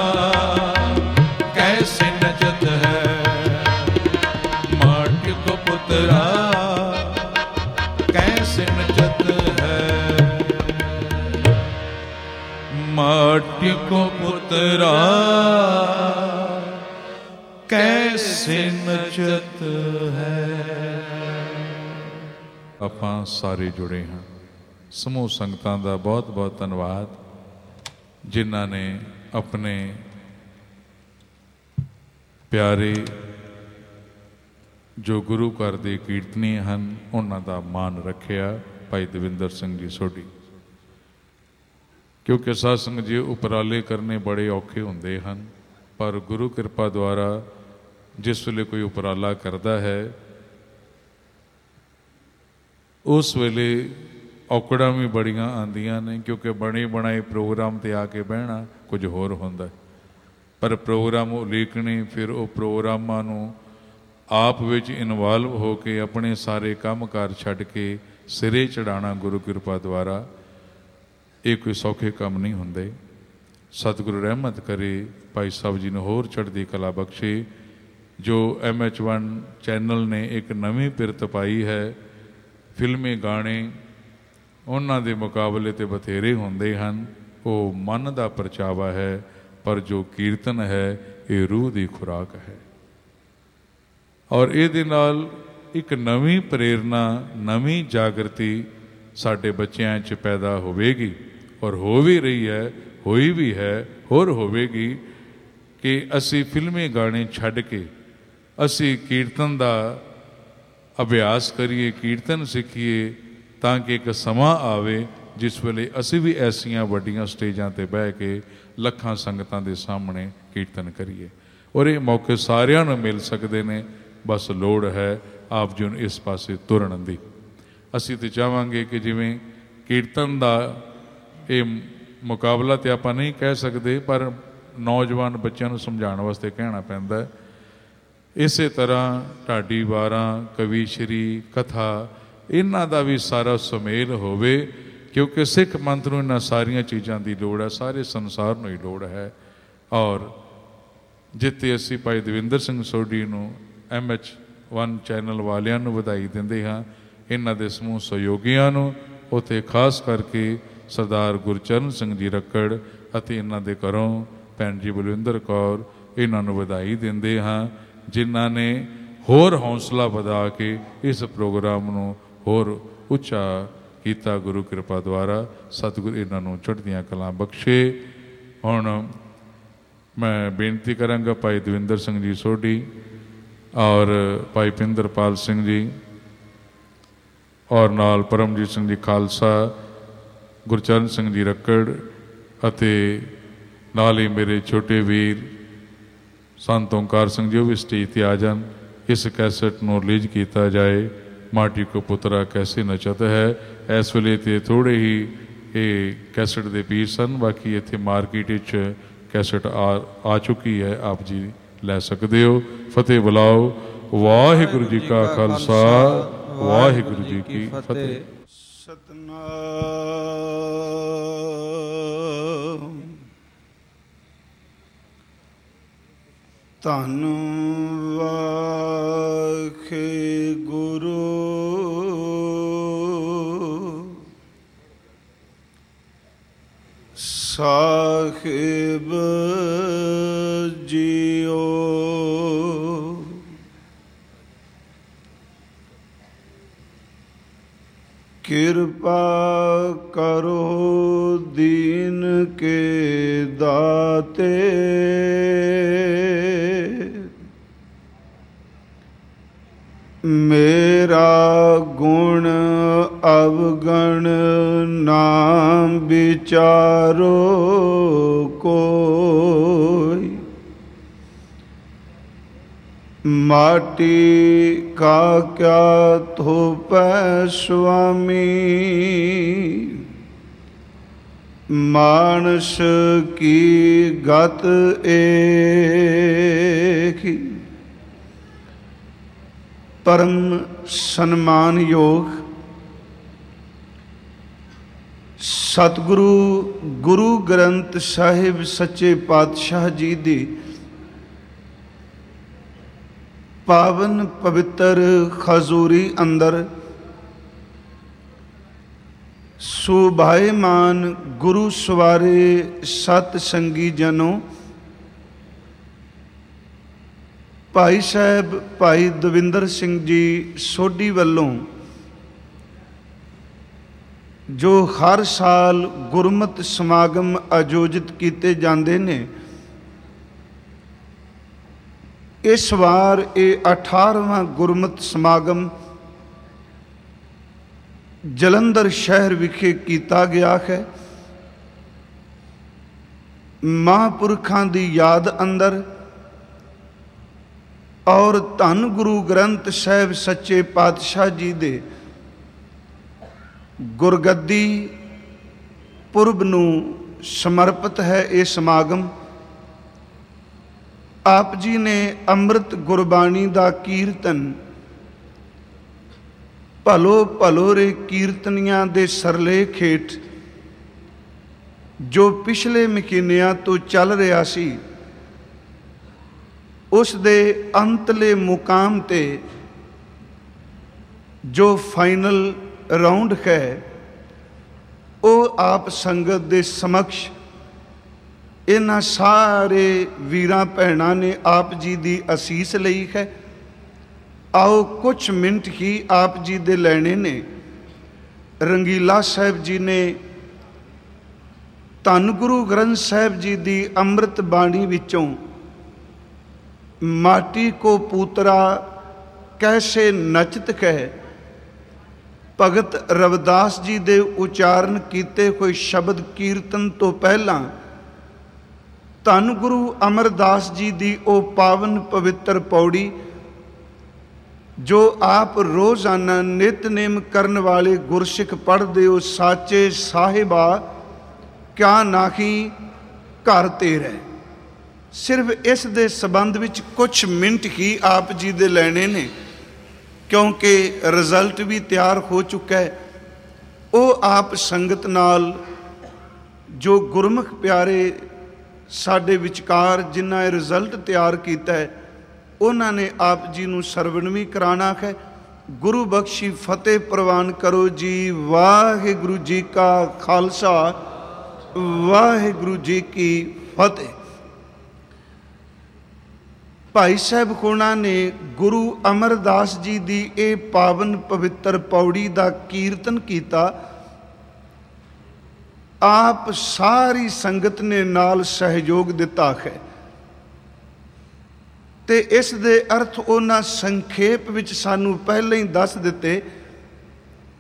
कैसे नचत है। माटी को पुतरा कैसे नचत है। माटी को पुतरा कैसे नचत है। ਆਪਾਂ ਸਾਰੇ ਜੁੜੇ ਹਾਂ। ਸਮੂਹ ਸੰਗਤਾਂ ਦਾ ਬਹੁਤ ਬਹੁਤ ਧੰਨਵਾਦ ਜਿਨ੍ਹਾਂ ਨੇ ਆਪਣੇ ਪਿਆਰੇ ਜੋ ਗੁਰੂ ਘਰ ਦੇ ਕੀਰਤਨੀ ਹਨ ਉਹਨਾਂ ਦਾ ਮਾਣ ਰੱਖਿਆ। ਭਾਈ ਦਵਿੰਦਰ ਸਿੰਘ ਜੀ ਸੋਢੀ, ਕਿਉਂਕਿ ਸਾਧ ਸੰਗਤ ਜੀ ਉਪਰਾਲੇ ਕਰਨੇ ਬੜੇ ਔਖੇ ਹੁੰਦੇ ਹਨ, ਪਰ ਗੁਰੂ ਕਿਰਪਾ ਦੁਆਰਾ ਜਿਸ ਵੇਲੇ ਕੋਈ ਉਪਰਾਲਾ ਕਰਦਾ ਹੈ ਉਸ ਵੇਲੇ ਔਕੜਾਂ ਵੀ ਬੜੀਆਂ ਆਉਂਦੀਆਂ ਨੇ, ਕਿਉਂਕਿ ਬਣੇ ਬਣਾਏ ਪ੍ਰੋਗਰਾਮ 'ਤੇ ਆ ਕੇ ਬਹਿਣਾ ਕੁਝ ਹੋਰ ਹੁੰਦਾ, ਪਰ ਪ੍ਰੋਗਰਾਮ ਉਲੀਕਣੇ, ਫਿਰ ਉਹ ਪ੍ਰੋਗਰਾਮਾਂ ਨੂੰ ਆਪ ਵਿੱਚ ਇਨਵਾਲਵ ਹੋ ਕੇ ਆਪਣੇ ਸਾਰੇ ਕੰਮ ਕਾਰ ਛੱਡ ਕੇ ਸਿਰੇ ਚੜ੍ਹਾਉਣਾ ਗੁਰੂ ਕਿਰਪਾ ਦੁਆਰਾ ਇਹ ਕੋਈ ਸੌਖੇ ਕੰਮ ਨਹੀਂ ਹੁੰਦੇ। ਸਤਿਗੁਰੂ ਰਹਿਮਤ ਕਰੇ, ਭਾਈ ਸਾਹਿਬ ਜੀ ਨੂੰ ਹੋਰ ਚੜ੍ਹਦੀ ਕਲਾ ਬਖਸ਼ੇ। ਜੋ MH1 ਚੈਨਲ ਨੇ ਇੱਕ ਨਵੀਂ ਪਿਰਤ ਪਾਈ ਹੈ, ਫਿਲਮੀ ਗਾਣੇ ਉਹਨਾਂ ਦੇ ਮੁਕਾਬਲੇ 'ਤੇ ਬਥੇਰੇ ਹੁੰਦੇ ਹਨ, ਉਹ ਮਨ ਦਾ ਪਰਚਾਵਾ ਹੈ, ਪਰ ਜੋ ਕੀਰਤਨ ਹੈ ਇਹ ਰੂਹ ਦੀ ਖੁਰਾਕ ਹੈ। ਔਰ ਇਹਦੇ ਨਾਲ ਇੱਕ ਨਵੀਂ ਪ੍ਰੇਰਨਾ, ਨਵੀਂ ਜਾਗਰਤੀ ਸਾਡੇ ਬੱਚਿਆਂ 'ਚ ਪੈਦਾ ਹੋਵੇਗੀ, ਔਰ ਹੋ ਵੀ ਰਹੀ ਹੈ, ਹੋਈ ਵੀ ਹੈ, ਹੋਰ ਹੋਵੇਗੀ ਕਿ ਅਸੀਂ ਫਿਲਮੀ ਗਾਣੇ ਛੱਡ ਕੇ ਅਸੀਂ ਕੀਰਤਨ ਦਾ ਅਭਿਆਸ ਕਰੀਏ, ਕੀਰਤਨ ਸਿੱਖੀਏ, ਤਾਂ ਕਿ ਇੱਕ ਸਮਾਂ ਆਵੇ ਜਿਸ ਵੇਲੇ ਅਸੀਂ ਵੀ ਐਸੀਆਂ ਵੱਡੀਆਂ ਸਟੇਜਾਂ 'ਤੇ ਬਹਿ ਕੇ ਲੱਖਾਂ ਸੰਗਤਾਂ ਦੇ ਸਾਹਮਣੇ ਕੀਰਤਨ ਕਰੀਏ। ਔਰ ਇਹ ਮੌਕੇ ਸਾਰਿਆਂ ਨੂੰ ਮਿਲ ਸਕਦੇ ਨੇ, ਬਸ ਲੋੜ ਹੈ ਆਪ ਜੀ ਨੂੰ ਇਸ ਪਾਸੇ ਤੁਰਨ ਦੀ। ਅਸੀਂ ਤਾਂ ਚਾਹਾਂਗੇ ਕਿ ਜਿਵੇਂ ਕੀਰਤਨ ਦਾ ਇਹ ਮੁਕਾਬਲਾ ਤਾਂ ਆਪਾਂ ਨਹੀਂ ਕਹਿ ਸਕਦੇ, ਪਰ ਨੌਜਵਾਨ ਬੱਚਿਆਂ ਨੂੰ ਸਮਝਾਉਣ ਵਾਸਤੇ ਕਹਿਣਾ ਪੈਂਦਾ, ਇਸੇ ਤਰ੍ਹਾਂ ਢਾਡੀ ਵਾਰਾਂ, ਕਵੀਸ਼ਰੀ, ਕਥਾ, ਇਹਨਾਂ ਦਾ ਵੀ ਸਾਰਾ ਸੁਮੇਲ ਹੋਵੇ, ਕਿਉਂਕਿ ਸਿੱਖ ਪੰਥ ਨੂੰ ਇਹਨਾਂ ਸਾਰੀਆਂ ਚੀਜ਼ਾਂ ਦੀ ਲੋੜ ਹੈ, ਸਾਰੇ ਸੰਸਾਰ ਨੂੰ ਹੀ ਲੋੜ ਹੈ। ਔਰ ਜਿੱਥੇ ਅਸੀਂ ਭਾਈ ਦਵਿੰਦਰ ਸਿੰਘ ਸੋਢੀ ਨੂੰ MH1 ਚੈਨਲ ਵਾਲਿਆਂ ਨੂੰ ਵਧਾਈ ਦਿੰਦੇ ਹਾਂ, ਇਹਨਾਂ ਦੇ ਸਮੂਹ ਸਹਿਯੋਗੀਆਂ ਨੂੰ, ਉੱਥੇ ਖਾਸ ਕਰਕੇ ਸਰਦਾਰ ਗੁਰਚਰਨ ਸਿੰਘ ਜੀ ਰੱਕੜ ਅਤੇ ਇਹਨਾਂ ਦੇ ਘਰੋਂ ਭੈਣ ਜੀ ਬਲਵਿੰਦਰ ਕੌਰ, ਇਹਨਾਂ ਨੂੰ ਵਧਾਈ ਦਿੰਦੇ ਹਾਂ, ਜਿਨ੍ਹਾਂ ਨੇ ਹੋਰ ਹੌਸਲਾ ਵਧਾ ਕੇ ਇਸ ਪ੍ਰੋਗਰਾਮ ਨੂੰ ਹੋਰ ਉੱਚਾ ਕੀਤਾ ਗੁਰੂ ਕਿਰਪਾ ਦੁਆਰਾ। ਸਤਿਗੁਰੂ ਇਹਨਾਂ ਨੂੰ ਚੜ੍ਹਦੀਆਂ ਕਲਾਂ ਬਖਸ਼ੇ। ਹੁਣ ਮੈਂ ਬੇਨਤੀ ਕਰਾਂਗਾ ਭਾਈ ਦਵਿੰਦਰ ਸਿੰਘ ਜੀ ਸੋਢੀ ਔਰ ਭਾਈ ਪਿੰਦਰਪਾਲ ਸਿੰਘ ਜੀ ਔਰ ਨਾਲ ਪਰਮਜੀਤ ਸਿੰਘ ਜੀ ਖਾਲਸਾ, ਗੁਰਚਰਨ ਸਿੰਘ ਜੀ ਰੱਕੜ ਅਤੇ ਨਾਲ ਹੀ ਮੇਰੇ ਛੋਟੇ ਵੀਰ ਸੰਤ ਓਂਕਾਰ ਸਿੰਘ ਜੀ ਉਹ ਵੀ ਸਟੇਜ 'ਤੇ ਆ ਜਾਣ। ਇਸ ਕੈਸਟ ਨੂੰ ਰਿਲੀਜ਼ ਕੀਤਾ ਜਾਏ, ਮਾਟੀ ਕੋ ਪੁੱਤਰਾ ਕੈਸੇ ਨਚਤ ਹੈ। ਇਸ ਵੇਲੇ ਤੇ ਥੋੜ੍ਹੇ ਹੀ ਇਹ ਕੈਸਟ ਦੇ ਪੀਸ ਸਨ, ਬਾਕੀ ਇੱਥੇ ਮਾਰਕੀਟ ਵਿੱਚ ਕੈਸਟ ਆ ਚੁੱਕੀ ਹੈ, ਆਪ ਜੀ ਲੈ ਸਕਦੇ ਹੋ। ਫਤਿਹ ਬੁਲਾਓ। ਵਾਹਿਗੁਰੂ ਜੀ ਕਾ ਖਾਲਸਾ, ਵਾਹਿਗੁਰੂ ਜੀ ਕੀ ਫਤਿਹ। ਸਤਨਾਮ ਧੰਨ ਵਾਹਿਗੁਰੂ ਸਾਹਿਬ ਜੀਓ। ਕਿਰਪਾ ਕਰੋ ਦੀਨ ਕੇ ਦਾਤੇ, ਮੇਰਾ ਗੁਣ ਅਵਗਣ ਨਾਮ ਵਿਚਾਰੋ ਕੋਈ। माटी का क्या थोपै स्वामी, मानस की गत एक ही। परम सन्मान योग सतगुरु गुरु ग्रंथ साहिब सच्चे पातशाह जी दी पावन पवित्र खजूरी अंदर सुभाएमान गुरु सवारे सत संगी जनों, भाई साहब भाई दविंदर सिंह जी सोढी वल्लों जो हर साल गुरमत समागम आयोजित किए जाते हैं, इस वार ये 18वां गुरमत समागम जलंधर शहर विखे किया गया है। महापुरखों की याद अंदर और धन गुरु ग्रंथ साहिब सच्चे पातशाह जी दे गुरगद्दी पुरब नूं समर्पित है ये समागम। आप जी ने अमृत गुरबाणी दा कीर्तन भलो भलो रे कीर्तनियां दे सरलेख हेठ जो पिछले महीनिਆਂ तो चल रहा सी, उस दे अंतले मुकाम ते जो फाइनल राउंड है वो आप संगत दे समक्ष इन्हां सारे वीरां भैणां ने आप जी दी असीस लई है। आओ कुछ मिनट ही आप जी दे लैणे ने। रंगीला साहिब जी ने धन गुरु ग्रंथ साहिब जी दी अमृत बाणी विचों माटी को पूतरा कैसे नचत कह भगत रविदास जी दे उचारण कीते हुए शब्द कीर्तन तो पहला धन गुरु अमरदास जी दी ओ पावन पवित्र पौड़ी जो आप रोजाना नितनेम करन वाले गुरसिख पढ़ते हो, साचे साहिबा क्या नाही घर तेरे। सिर्फ इस दे संबंध विच कुछ मिनट ही आप जी दे लैणे ने, क्योंकि रिजल्ट भी तैयार हो चुका है। वो आप संगत नाल जो गुरमुख प्यारे साडे विचकार जिन्ना रिजल्ट तैयार किया है, उन्होंने आप जी नूं सरवण भी कराना है। गुरु बख्शी फतेह प्रवान करो जी। वाहिगुरु जी का खालसा, वाहिगुरु जी की फतेह। भाई साहब होना ने गुरु अमरदास जी की ये पावन पवित्र पौड़ी का कीर्तन किया। आप सारी संगत ने नाल सहयोग दिता है ते इस दे अर्थ उन्हां संखेप विच सानू पहले ही दस दिते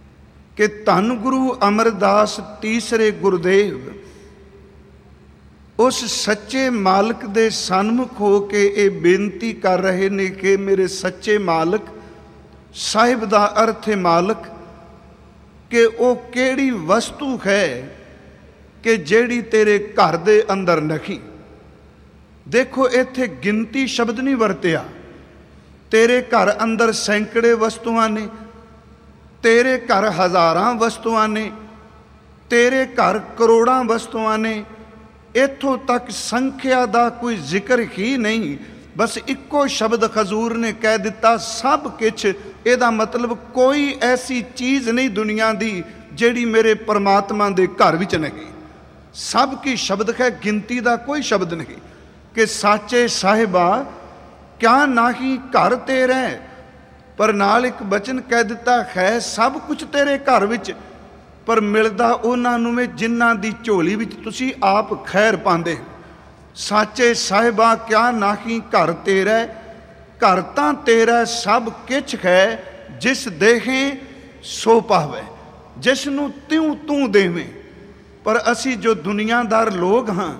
कि धन गुरु अमरदास तीसरे गुरुदेव ਉਸ ਸੱਚੇ ਮਾਲਕ ਦੇ ਸਨਮੁਖ ਹੋ ਕੇ ਇਹ ਬੇਨਤੀ ਕਰ ਰਹੇ ਨੇ ਕਿ ਮੇਰੇ ਸੱਚੇ ਮਾਲਕ, ਸਾਹਿਬ ਦਾ ਅਰਥ ਹੈ ਮਾਲਕ, ਕਿ ਉਹ ਕਿਹੜੀ ਵਸਤੂ ਹੈ ਕਿ ਜਿਹੜੀ ਤੇਰੇ ਘਰ ਦੇ ਅੰਦਰ ਨਹੀਂ। ਦੇਖੋ ਇੱਥੇ ਗਿਣਤੀ ਸ਼ਬਦ ਨਹੀਂ ਵਰਤਿਆ। ਤੇਰੇ ਘਰ ਅੰਦਰ ਸੈਂਕੜੇ ਵਸਤੂਆਂ ਨੇ, ਤੇਰੇ ਘਰ ਹਜ਼ਾਰਾਂ ਵਸਤੂਆਂ ਨੇ, ਤੇਰੇ ਘਰ ਕਰੋੜਾਂ ਵਸਤੂਆਂ ਨੇ। ਇੱਥੋਂ ਤੱਕ ਸੰਖਿਆ ਦਾ ਕੋਈ ਜ਼ਿਕਰ ਹੀ ਨਹੀਂ। ਬਸ ਇੱਕੋ ਸ਼ਬਦ ਹਜ਼ੂਰ ਨੇ ਕਹਿ ਦਿੱਤਾ, ਸਭ ਕੁਛ। ਇਹਦਾ ਮਤਲਬ ਕੋਈ ਐਸੀ ਚੀਜ਼ ਨਹੀਂ ਦੁਨੀਆ ਦੀ ਜਿਹੜੀ ਮੇਰੇ ਪਰਮਾਤਮਾ ਦੇ ਘਰ ਵਿੱਚ ਨਹੀਂ। ਸਭ ਕੀ ਸ਼ਬਦ ਹੈ, ਗਿਣਤੀ ਦਾ ਕੋਈ ਸ਼ਬਦ ਨਹੀਂ। ਕਿ ਸਾਚੇ ਸਾਹਿਬਾ ਕਿਆ ਨਾਹੀ ਘਰ ਤੇਰਾ, ਪਰ ਨਾਲ ਇੱਕ ਬਚਨ ਕਹਿ ਦਿੱਤਾ ਹੈ ਸਭ ਕੁਝ ਤੇਰੇ ਘਰ ਵਿੱਚ, ਪਰ ਮਿਲਦਾ ਉਹਨਾਂ ਨੂੰ ਵੇ ਜਿਨ੍ਹਾਂ ਦੀ ਝੋਲੀ ਵਿੱਚ ਤੁਸੀਂ ਆਪ ਖੈਰ ਪਾਉਂਦੇ। ਸਾਚੇ ਸਾਹਿਬਾ ਕਿਆ ਨਾਹੀ ਘਰ ਤੇਰਾ, ਘਰ ਤਾਂ ਤੇਰਾ ਸਭ ਕੁਛ ਹੈ, ਜਿਸ ਦੇਹੇ ਸੋ ਪਾਵੇ, ਜਿਸ ਨੂੰ ਤਿਉ ਤੂੰ ਦੇਵੇਂ। ਪਰ ਅਸੀਂ ਜੋ ਦੁਨੀਆਦਾਰ ਲੋਕ ਹਾਂ,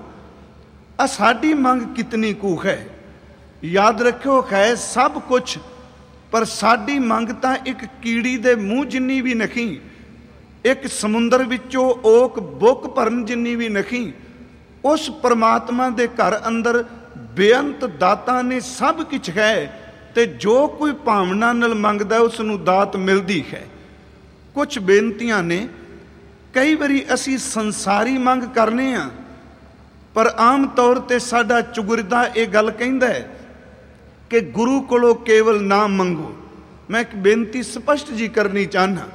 ਸਾਡੀ ਮੰਗ ਕਿਤਨੀ ਕੁ ਹੈ। ਯਾਦ ਰੱਖਿਓ ਹੈ ਸਭ ਕੁਛ, ਪਰ ਸਾਡੀ ਮੰਗ ਤਾਂ ਇੱਕ ਕੀੜੀ ਦੇ ਮੂੰਹ ਜਿੰਨੀ ਵੀ ਨਹੀਂ, ਇੱਕ ਸਮੁੰਦਰ ਵਿੱਚੋਂ ਓਕ ਬੁੱਕ ਭਰਨ ਜਿੰਨੀ ਵੀ ਨਹੀਂ। ਉਸ ਪਰਮਾਤਮਾ ਦੇ ਘਰ ਅੰਦਰ ਬੇਅੰਤ ਦਾਤਾਂ ਨੇ, ਸਭ ਕੁਛ ਹੈ, ਤੇ ਜੋ ਕੋਈ ਭਾਵਨਾ ਨਾਲ ਮੰਗਦਾ ਉਸ ਨੂੰ ਦਾਤ ਮਿਲਦੀ ਹੈ। ਕੁਝ ਬੇਨਤੀਆਂ ਨੇ, ਕਈ ਵਾਰੀ ਅਸੀਂ ਸੰਸਾਰੀ ਮੰਗ ਕਰਨੇ ਆ, ਪਰ ਆਮ ਤੌਰ ਤੇ ਸਾਡਾ ਚੁਗਿਰਦਾ ਇਹ ਗੱਲ ਕਹਿੰਦਾ ਹੈ ਕਿ ਗੁਰੂ ਕੋਲੋਂ ਕੇਵਲ ਨਾਮ ਮੰਗੋ। ਮੈਂ ਇੱਕ ਬੇਨਤੀ ਸਪਸ਼ਟ ਜੀ ਕਰਨੀ ਚਾਹੁੰਦਾ,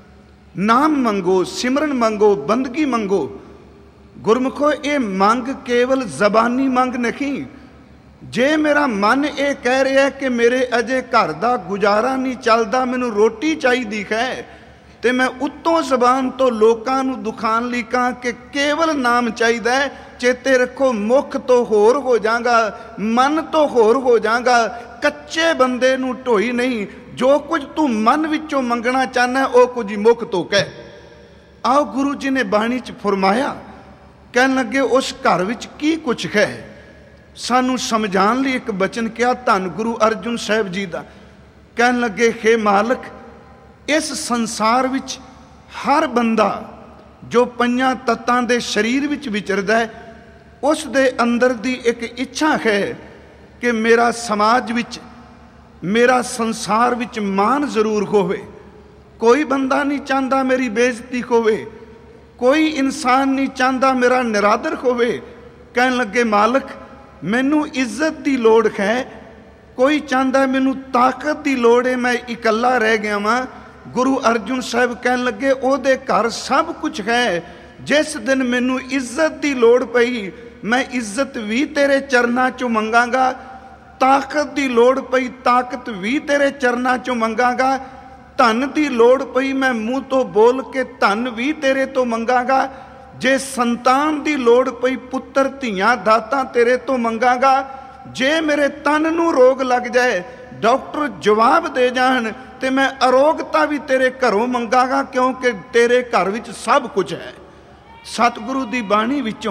ਨਾਮ ਮੰਗੋ, ਸਿਮਰਨ ਮੰਗੋ, ਬੰਦਗੀ ਮੰਗੋ। ਗੁਰਮੁਖੋ ਇਹ ਮੰਗ ਕੇਵਲ ਜ਼ਬਾਨੀ ਮੰਗ ਨਹੀਂ। ਜੇ ਮੇਰਾ ਮਨ ਇਹ ਕਹਿ ਰਿਹਾ ਕਿ ਮੇਰੇ ਅਜੇ ਘਰ ਦਾ ਗੁਜ਼ਾਰਾ ਨਹੀਂ ਚੱਲਦਾ, ਮੈਨੂੰ ਰੋਟੀ ਚਾਹੀਦੀ ਹੈ, ਤੇ ਮੈਂ ਉੱਤੋਂ ਜ਼ਬਾਨ ਤੋਂ ਲੋਕਾਂ ਨੂੰ ਦੁਖਾਣ ਲਈ ਕਹਾਂ ਕਿ ਕੇਵਲ ਨਾਮ ਚਾਹੀਦਾ ਹੈ, ਚੇਤੇ ਰੱਖੋ ਮੁੱਖ ਤੋਂ ਹੋਰ ਹੋ ਜਾਗਾ, ਮਨ ਤੋਂ ਹੋਰ ਹੋ ਜਾਗਾ। ਕੱਚੇ ਬੰਦੇ ਨੂੰ ਢੋਈ ਨਹੀਂ। ਜੋ ਕੁਝ ਤੂੰ ਮਨ ਵਿੱਚੋਂ ਮੰਗਣਾ ਚਾਹੁੰਦਾ ਉਹ ਕੁਝ ਮੁੱਖ ਤੋਂ ਕਹਿ। ਆਓ ਗੁਰੂ ਜੀ ਨੇ ਬਾਣੀ 'ਚ ਫਰਮਾਇਆ, ਕਹਿਣ ਲੱਗੇ ਉਸ ਘਰ ਵਿੱਚ ਕੀ ਕੁਛ ਹੈ। ਸਾਨੂੰ ਸਮਝਾਉਣ ਲਈ ਇੱਕ ਬਚਨ ਕਿਹਾ ਧੰਨ ਗੁਰੂ ਅਰਜਨ ਸਾਹਿਬ ਜੀ ਦਾ। ਕਹਿਣ ਲੱਗੇ ਹੇ ਮਾਲਕ, ਇਸ ਸੰਸਾਰ ਵਿੱਚ ਹਰ ਬੰਦਾ ਜੋ ਪੰਜਾਂ ਤੱਤਾਂ ਦੇ ਸਰੀਰ ਵਿੱਚ ਵਿਚਰਦਾ ਹੈ, ਉਸ ਦੇ ਅੰਦਰ ਦੀ ਇੱਕ ਇੱਛਾ ਹੈ ਕਿ ਮੇਰਾ ਸਮਾਜ ਵਿੱਚ, ਮੇਰਾ ਸੰਸਾਰ ਵਿੱਚ ਮਾਣ ਜ਼ਰੂਰ ਹੋਵੇ। ਕੋਈ ਬੰਦਾ ਨਹੀਂ ਚਾਹੁੰਦਾ ਮੇਰੀ ਬੇਇੱਜ਼ਤੀ ਹੋਵੇ, ਕੋਈ ਇਨਸਾਨ ਨਹੀਂ ਚਾਹੁੰਦਾ ਮੇਰਾ ਨਿਰਾਦਰ ਹੋਵੇ। ਕਹਿਣ ਲੱਗੇ ਮਾਲਕ, ਮੈਨੂੰ ਇੱਜ਼ਤ ਦੀ ਲੋੜ ਹੈ, ਕੋਈ ਚਾਹੁੰਦਾ ਮੈਨੂੰ ਤਾਕਤ ਦੀ ਲੋੜ ਹੈ, ਮੈਂ ਇਕੱਲਾ ਰਹਿ ਗਿਆ ਵਾਂ। ਗੁਰੂ ਅਰਜਨ ਸਾਹਿਬ ਕਹਿਣ ਲੱਗੇ ਉਹਦੇ ਘਰ ਸਭ ਕੁਝ ਹੈ। ਜਿਸ ਦਿਨ ਮੈਨੂੰ ਇੱਜ਼ਤ ਦੀ ਲੋੜ ਪਈ, ਮੈਂ ਇੱਜ਼ਤ ਵੀ ਤੇਰੇ ਚਰਨਾਂ 'ਚੋਂ ਮੰਗਾਂਗਾ। ਤਾਕਤ ਦੀ ਲੋੜ ਪਈ, ਤਾਕਤ ਵੀ ਤੇਰੇ ਚਰਨਾਂ 'ਚੋਂ ਮੰਗਾਂਗਾ। ਧਨ ਦੀ ਲੋੜ ਪਈ, ਮੈਂ ਮੂੰਹ ਤੋਂ ਬੋਲ ਕੇ ਧਨ ਵੀ ਤੇਰੇ ਤੋਂ ਮੰਗਾਂਗਾ। ਜੇ ਸੰਤਾਨ ਦੀ ਲੋੜ ਪਈ, ਪੁੱਤਰ ਧੀਆਂ ਦਾਤਾਂ ਤੇਰੇ ਤੋਂ ਮੰਗਾਂਗਾ। ਜੇ ਮੇਰੇ ਤਨ ਨੂੰ ਰੋਗ ਲੱਗ ਜਾਏ, ਡਾਕਟਰ ਜਵਾਬ ਦੇ ਜਾਣ, ਤੇ ਮੈਂ ਅਰੋਗਤਾ ਵੀ ਤੇਰੇ ਘਰੋਂ ਮੰਗਾਂਗਾ, ਕਿਉਂਕਿ ਤੇਰੇ ਘਰ ਵਿੱਚ ਸਭ ਕੁਝ ਹੈ। ਸਤਿਗੁਰੂ ਦੀ ਬਾਣੀ ਵਿੱਚੋਂ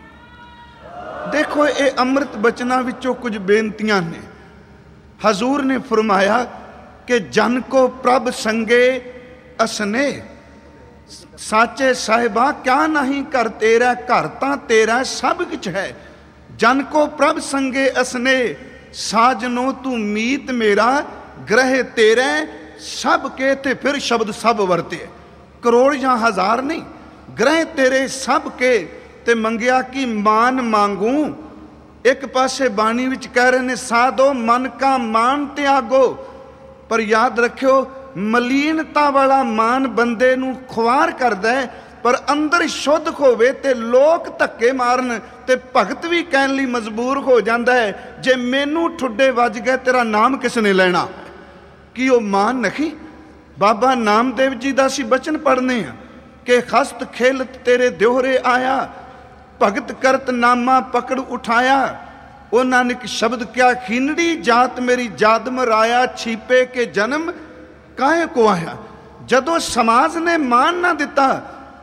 ਦੇਖੋ, ਇਹ ਅੰਮ੍ਰਿਤ ਬਚਨਾਂ ਵਿੱਚੋਂ ਕੁਝ ਬੇਨਤੀਆਂ ਨੇ। ਹਜ਼ੂਰ ਨੇ ਫਰਮਾਇਆ ਕਿ ਜਨ ਕੋ ਪ੍ਰਭ ਸੰਗੇ ਅਸਨੇ। ਸਾਚੇ ਸਾਹਿਬਾ ਕਿਆ ਨਹੀਂ ਘਰ ਤੇਰਾ, ਘਰ ਤਾਂ ਤੇਰਾ ਸਭ ਕੁਛ ਹੈ। ਜਨ ਕੋ ਪ੍ਰਭ ਸੰਗੇ ਅਸਨੇ, ਸਾਜਨੋ ਤੂੰ ਮੀਤ ਮੇਰਾ, ਗ੍ਰਹਿ ਤੇਰੇ ਸਭ ਕੇ। ਤੇ ਫਿਰ ਸ਼ਬਦ ਸਭ ਵਰਤੇ, ਕਰੋੜ ਜਾਂ ਹਜ਼ਾਰ ਨਹੀਂ, ਗ੍ਰਹਿ ਤੇਰੇ ਸਭ ਕੇ। ਤੇ ਮੰਗਿਆ ਕਿ ਮਾਨ ਮੰਗੂ। ਇੱਕ ਪਾਸੇ ਬਾਣੀ ਵਿੱਚ ਕਹਿ ਰਹੇ ਨੇ ਸਾਧੋ ਮਨ ਕਾ ਮਾਨ ਤਿਆਗੋ, ਪਰ ਯਾਦ ਰੱਖਿਓ ਮਲੀਨਤਾ ਵਾਲਾ ਮਾਨ ਬੰਦੇ ਨੂੰ ਖੁਆਰ ਕਰਦਾ ਹੈ, ਪਰ ਅੰਦਰ ਸ਼ੁੱਧ ਹੋਵੇ ਤੇ ਲੋਕ ਧੱਕੇ ਮਾਰਨ ਤੇ ਭਗਤ ਵੀ ਕਹਿਣ ਲਈ ਮਜਬੂਰ ਹੋ ਜਾਂਦਾ ਹੈ, ਜੇ ਮੈਨੂੰ ਠੁੱਡੇ ਵੱਜ ਗਏ ਤੇਰਾ ਨਾਮ ਕਿਸ ਨੇ ਲੈਣਾ। ਕੀ ਉਹ ਮਾਨ ਨਹੀਂ? ਬਾਬਾ ਨਾਮਦੇਵ ਜੀ ਦਾ ਅਸੀਂ ਬਚਨ ਪੜ੍ਹਨੇ ਆ ਕਿ ਖਸਤ ਖੇਲਤ ਤੇਰੇ ਦਿਓਹਰੇ ਆਇਆ, ਭਗਤ ਕਰਤ ਨਾਮਾ ਪਕੜ ਉਠਾਇਆ। ਉਹਨਾਂ ਨੇ ਇੱਕ ਸ਼ਬਦ ਕਿਹਾ, ਖਿੰਡੀ ਜਾਤ ਮੇਰੀ ਜਾਦਮ ਰਾਇਆ, ਛੀਪੇ ਕੇ ਜਨਮ ਕਾਹੇ ਕੋ ਆਇਆ। ਜਦੋਂ ਸਮਾਜ ਨੇ ਮਾਨ ਨਾ ਦਿੱਤਾ,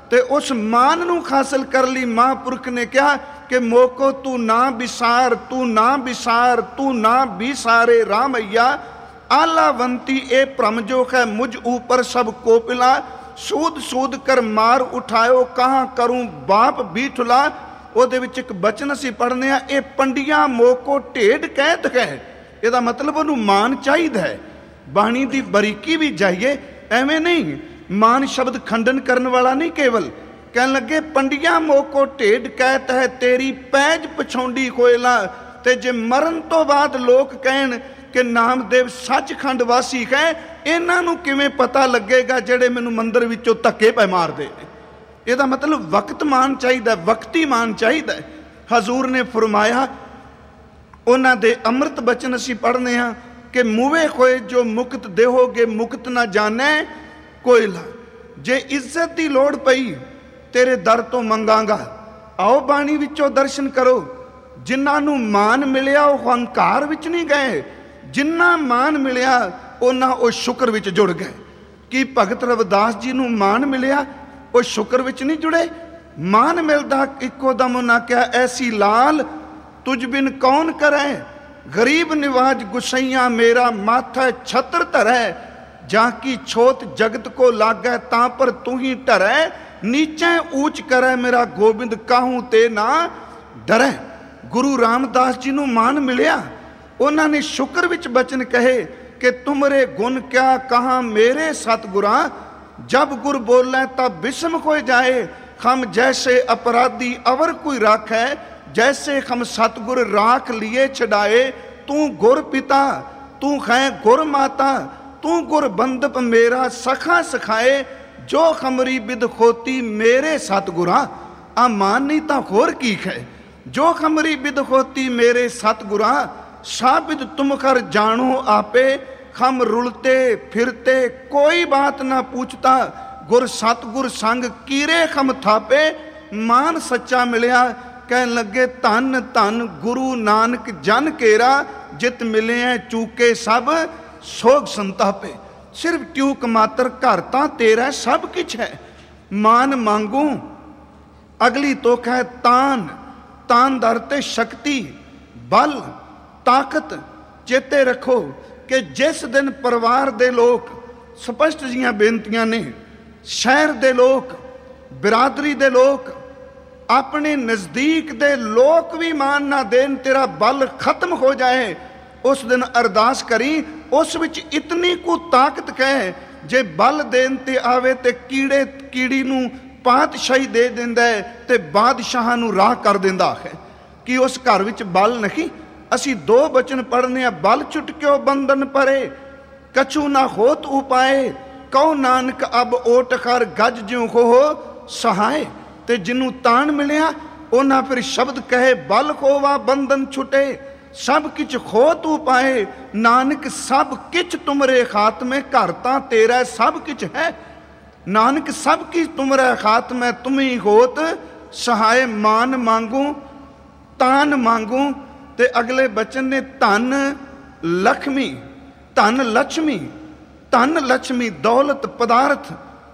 ਤੇ ਉਸ ਮਾਨ ਨੂੰ ਹਾਸਲ ਕਰਨ ਲਈ ਮਹਾਂਪੁਰਖ ਨੇ ਕਿਹਾ ਕਿ ਮੋਕੋ ਤੂੰ ਨਾ ਵਿਸਾਰ, ਤੂੰ ਨਾ ਵਿਸਾਰ, ਤੂੰ ਨਾ ਵਿਸਾਰੇ ਰਾਮਈਆ। ਆਲਾਵੰਤੀ ਇਹ ਭ੍ਰਮ ਜੋ ਹੈ ਮੁਝ ऊपर सब कोपिला, सूद सूद कर मार उठायो कहाँ करूं बाप बीठुला। ਉਹਦੇ ਵਿੱਚ ਇੱਕ ਬਚਨ ਅਸੀਂ ਪੜ੍ਹਨੇ ਆ, ਇਹ ਪੰਡੀਆਂ ਮੋਕੋ ਢੇਡ ਕਹਿਤ ਹੈ। ਇਹਦਾ ਮਤਲਬ ਉਹਨੂੰ ਮਾਨ ਚਾਹੀਦਾ ਹੈ। ਬਾਣੀ ਦੀ ਬਰੀਕੀ ਵੀ ਜਾਈਏ, ਐਵੇਂ ਨਹੀਂ। ਮਾਨ ਸ਼ਬਦ ਖੰਡਨ ਕਰਨ ਵਾਲਾ ਨਹੀਂ, ਕੇਵਲ ਕਹਿਣ ਲੱਗੇ ਪੰਡੀਆਂ ਮੋਕੋ ਢੇਡ ਕਹਿਤ ਹੈ, ਤੇਰੀ ਪੈਜ ਪਛਾਉਂਦੀ ਕੋਇਲਾ। ਤੇ ਜੇ ਮਰਨ ਤੋਂ ਬਾਅਦ ਲੋਕ ਕਹਿਣ ਕਿ ਨਾਮਦੇਵ ਸੱਚਖੰਡ ਵਾਸੀ ਹੈ, ਇਹਨਾਂ ਨੂੰ ਕਿਵੇਂ ਪਤਾ ਲੱਗੇਗਾ ਜਿਹੜੇ ਮੈਨੂੰ ਮੰਦਰ ਵਿੱਚੋਂ ਧੱਕੇ ਪੈ ਮਾਰਦੇ ਨੇ। ਇਹਦਾ ਮਤਲਬ ਵਕਤ ਮਾਨ ਚਾਹੀਦਾ, ਵਕਤੀ ਮਾਨ ਚਾਹੀਦਾ। ਹਜ਼ੂਰ ਨੇ ਫਰਮਾਇਆ, ਉਹਨਾਂ ਦੇ ਅੰਮ੍ਰਿਤ ਬਚਨ ਅਸੀਂ ਪੜ੍ਹਨੇ ਹਾਂ ਕਿ ਮੂਵੇ ਹੋਏ ਜੋ ਮੁਕਤ ਦੇਹੋਗੇ ਮੁਕਤ ਨਾ ਜਾਣੈ ਕੋਇਲਾ। ਜੇ ਇੱਜ਼ਤ ਦੀ ਲੋੜ ਪਈ ਤੇਰੇ ਦਰ ਤੋਂ ਮੰਗਾਂਗਾ। ਆਓ ਬਾਣੀ ਵਿੱਚੋਂ ਦਰਸ਼ਨ ਕਰੋ। ਜਿਨ੍ਹਾਂ ਨੂੰ ਮਾਨ ਮਿਲਿਆ ਉਹ ਹੰਕਾਰ ਵਿੱਚ ਨਹੀਂ ਗਏ, ਜਿੰਨਾ ਮਾਨ ਮਿਲਿਆ ਉਹਨਾਂ ਉਹ ਸ਼ੁਕਰ ਵਿੱਚ ਜੁੜ ਗਏ। ਕਿ ਭਗਤ ਰਵਿਦਾਸ ਜੀ ਨੂੰ ਮਾਨ ਮਿਲਿਆ, ਉਹ ਸ਼ੁਕਰ ਵਿੱਚ ਨਹੀਂ ਜੁੜੇ। ਮਾਨ ਮਿਲਦਾ ਇੱਕੋ ਦਮ ਉਹਨਾਂ ਕਿਹਾ, ਐਸੀ ਲਾਲ ਤੁਝ ਬਿਨ ਕੌਣ ਕਰੈ, ਗਰੀਬ ਨਿਵਾਜ ਗੁਸਈਆ ਮੇਰਾ ਮਾਥਾ ਛਤਰ ਧਰੈ। ਜਾਂ ਕੀ ਛੋਤ ਜਗਤ ਕੋ ਲਾਗੈ ਤਾਂ ਪਰ ਤੂੰ ਹੀ ਢਰੈ, ਨੀਚੇ ਊਚ ਕਰੈ ਮੇਰਾ ਗੋਬਿੰਦ ਕਾਹੂ ਤੇ ਨਾ ਡਰੈ। ਗੁਰੂ ਰਾਮਦਾਸ ਜੀ ਨੂੰ ਮਾਨ ਮਿਲਿਆ, ਉਹਨਾਂ ਨੇ ਸ਼ੁਕਰ ਵਿੱਚ ਬਚਨ ਕਹੇ ਕਿ ਤੁਮਰੇ ਗੁਣ ਕਿਆ ਕਹਾਂ ਮੇਰੇ ਸਤਿਗੁਰਾਂ, जब गुर बोले तब बिस्म हो जाए। हम जैसे अपराधी अवर कोई राखै, जैसे हम सतगुर राख लिए छड़ाए। तू गुर पिता तू है गुर माता, तू गुर बंदप मेरा सखा सखाए। जो हमरी बिद होती मेरे सतगुरा। आ मान नहीं तो होर की है। जो हमरी बिद होती मेरे सतगुरा, साबिद तुम कर जानो आपे। हम रुलते फिरते कोई बात ना पूछता, गुर सतगुर संग कीरे हम थापे। मान सच्चा मिलिया, कहन लगे धन धन गुरु नानक जन केरा। जित मिले हैं चूके सब सोग संतापे। सिर्फ ट्यूक मात्र घर तां तेरा सब किछ है। मान मांगू अगली तोख है तान, तान दर ते शक्ति बल ताकत। चेते रखो कि जिस दिन परिवार दे लोग, स्पष्ट जिहियां बेनतियां ने, शहर दे लोग, बिरादरी दे लोग, अपने नज़दीक दे लोग भी मान ना देन, तेरा बल खत्म हो जाए, उस दिन अरदास करी। उस विच इतनी को ताकत कहे, जे बल देन ते आवे ते कीड़े कीड़ी नूं पातशाही दे दिंदा है ते बादशाह नूं राह कर दिंदा है। कि उस घर विच बल नहीं। असी दो बचन पढ़ने, बल छुटक्यो बंधन परे, कछु ना होत उपाए। कहो नानक अब ओट कर गज ज्यों हो सहाय। ते जिन्हों तान मिलिया उन्हां फिर शब्द कहे, बल होवा बंधन छुटे, सब किछ होत उपाए। नानक सब किछ तुमरे हाथ में, घर तां तेरा सब किछ है। नानक सब किछ तुमरे हाथ में, तुम ही होत सहाय। मान मांगू तान मांगू। ते अगले बचन ने धन लक्ष्मी, धन लक्ष्मी, धन लक्ष्मी दौलत पदार्थ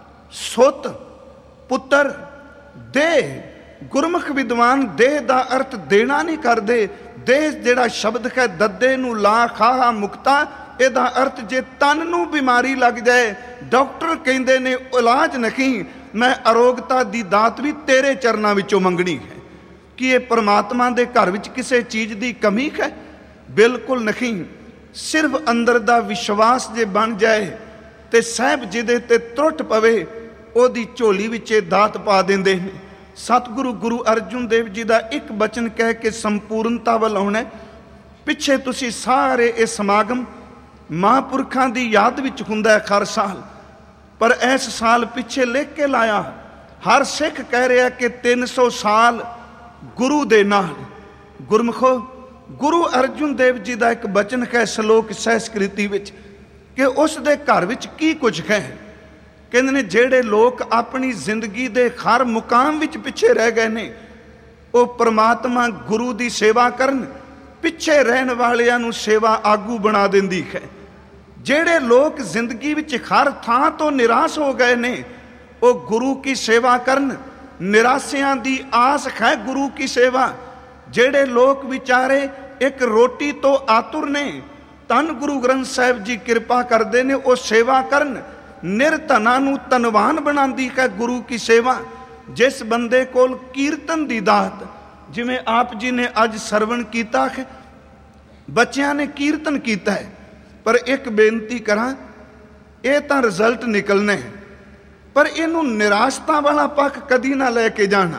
सुत पुत्र देह। गुरमुख विद्वान देह दा अर्थ देना नहीं करते। देह जेड़ा शब्द है दद्दे नू ला खाहा मुक्ता, ਇਹਦਾ अर्थ जे तन नू बीमारी लग जाए, डॉक्टर कहते ने इलाज नहीं, मैं अरोगता दी दात भी तेरे चरनां विचों मंगनी है। कि ये परमात्मा दे घर विच किसी चीज़ की कमी है? बिल्कुल नहीं। सिर्फ अंदर दा विश्वास जे बन जाए तो साहब जिदे ते त्रुट पवे, ओदी झोली विच दात पा देंदे ने। सतगुरु गुरु अर्जुन देव जी का एक बचन कह के संपूर्णता वल आउणा। पिछे तुसी सारे ये समागम महापुरखों की याद विच हुंदा है हर साल, पर इस साल पिछे लिख के लाया। हर सिख कह रहा कि 300 साल गुरु दे नाल। गुरमुखो गुरु अर्जुन देव जी का एक बचन है श्लोक संस्कृति विच कि उस दे घर विच की कुछ है। कहते ने जेड़े लोग अपनी जिंदगी दे हर मुकाम विच पिछे रह गए ने, वो परमात्मा गुरु की सेवा करन, पिछे रहन वालियां नूं सेवा आगू बना दिंदी है। जेड़े लोग जिंदगी विच हर थां तो निराश हो गए ने, ਉਹ ਗੁਰੂ ਕੀ ਸੇਵਾ ਕਰਨ। ਨਿਰਾਸਿਆਂ ਦੀ ਆਸ ਹੈ ਗੁਰੂ ਕੀ ਸੇਵਾ। ਜਿਹੜੇ ਲੋਕ ਵਿਚਾਰੇ ਇੱਕ ਰੋਟੀ ਤੋਂ ਆਤੁਰ ਨੇ, ਧੰਨ ਗੁਰੂ ਗ੍ਰੰਥ ਸਾਹਿਬ ਜੀ ਕਿਰਪਾ ਕਰਦੇ ਨੇ, ਉਹ ਸੇਵਾ ਕਰਨ। ਨਿਰਧਨਾਂ ਨੂੰ ਧਨਵਾਨ ਬਣਾਉਂਦੀ ਹੈ ਗੁਰੂ ਕੀ ਸੇਵਾ। ਜਿਸ ਬੰਦੇ ਕੋਲ ਕੀਰਤਨ ਦੀ ਦਾਤ, ਜਿਵੇਂ ਆਪ ਜੀ ਨੇ ਅੱਜ ਸਰਵਣ ਕੀਤਾ ਹੈ, ਬੱਚਿਆਂ ਨੇ ਕੀਰਤਨ ਕੀਤਾ ਹੈ, ਪਰ ਇੱਕ ਬੇਨਤੀ ਕਰਾਂ, ਇਹ ਤਾਂ ਰਿਜ਼ਲਟ ਨਿਕਲਣੇ, ਪਰ ਇਹਨੂੰ ਨਿਰਾਸ਼ਤਾ ਵਾਲਾ ਪੱਖ ਕਦੀ ਨਾ ਲੈ ਕੇ ਜਾਣਾ।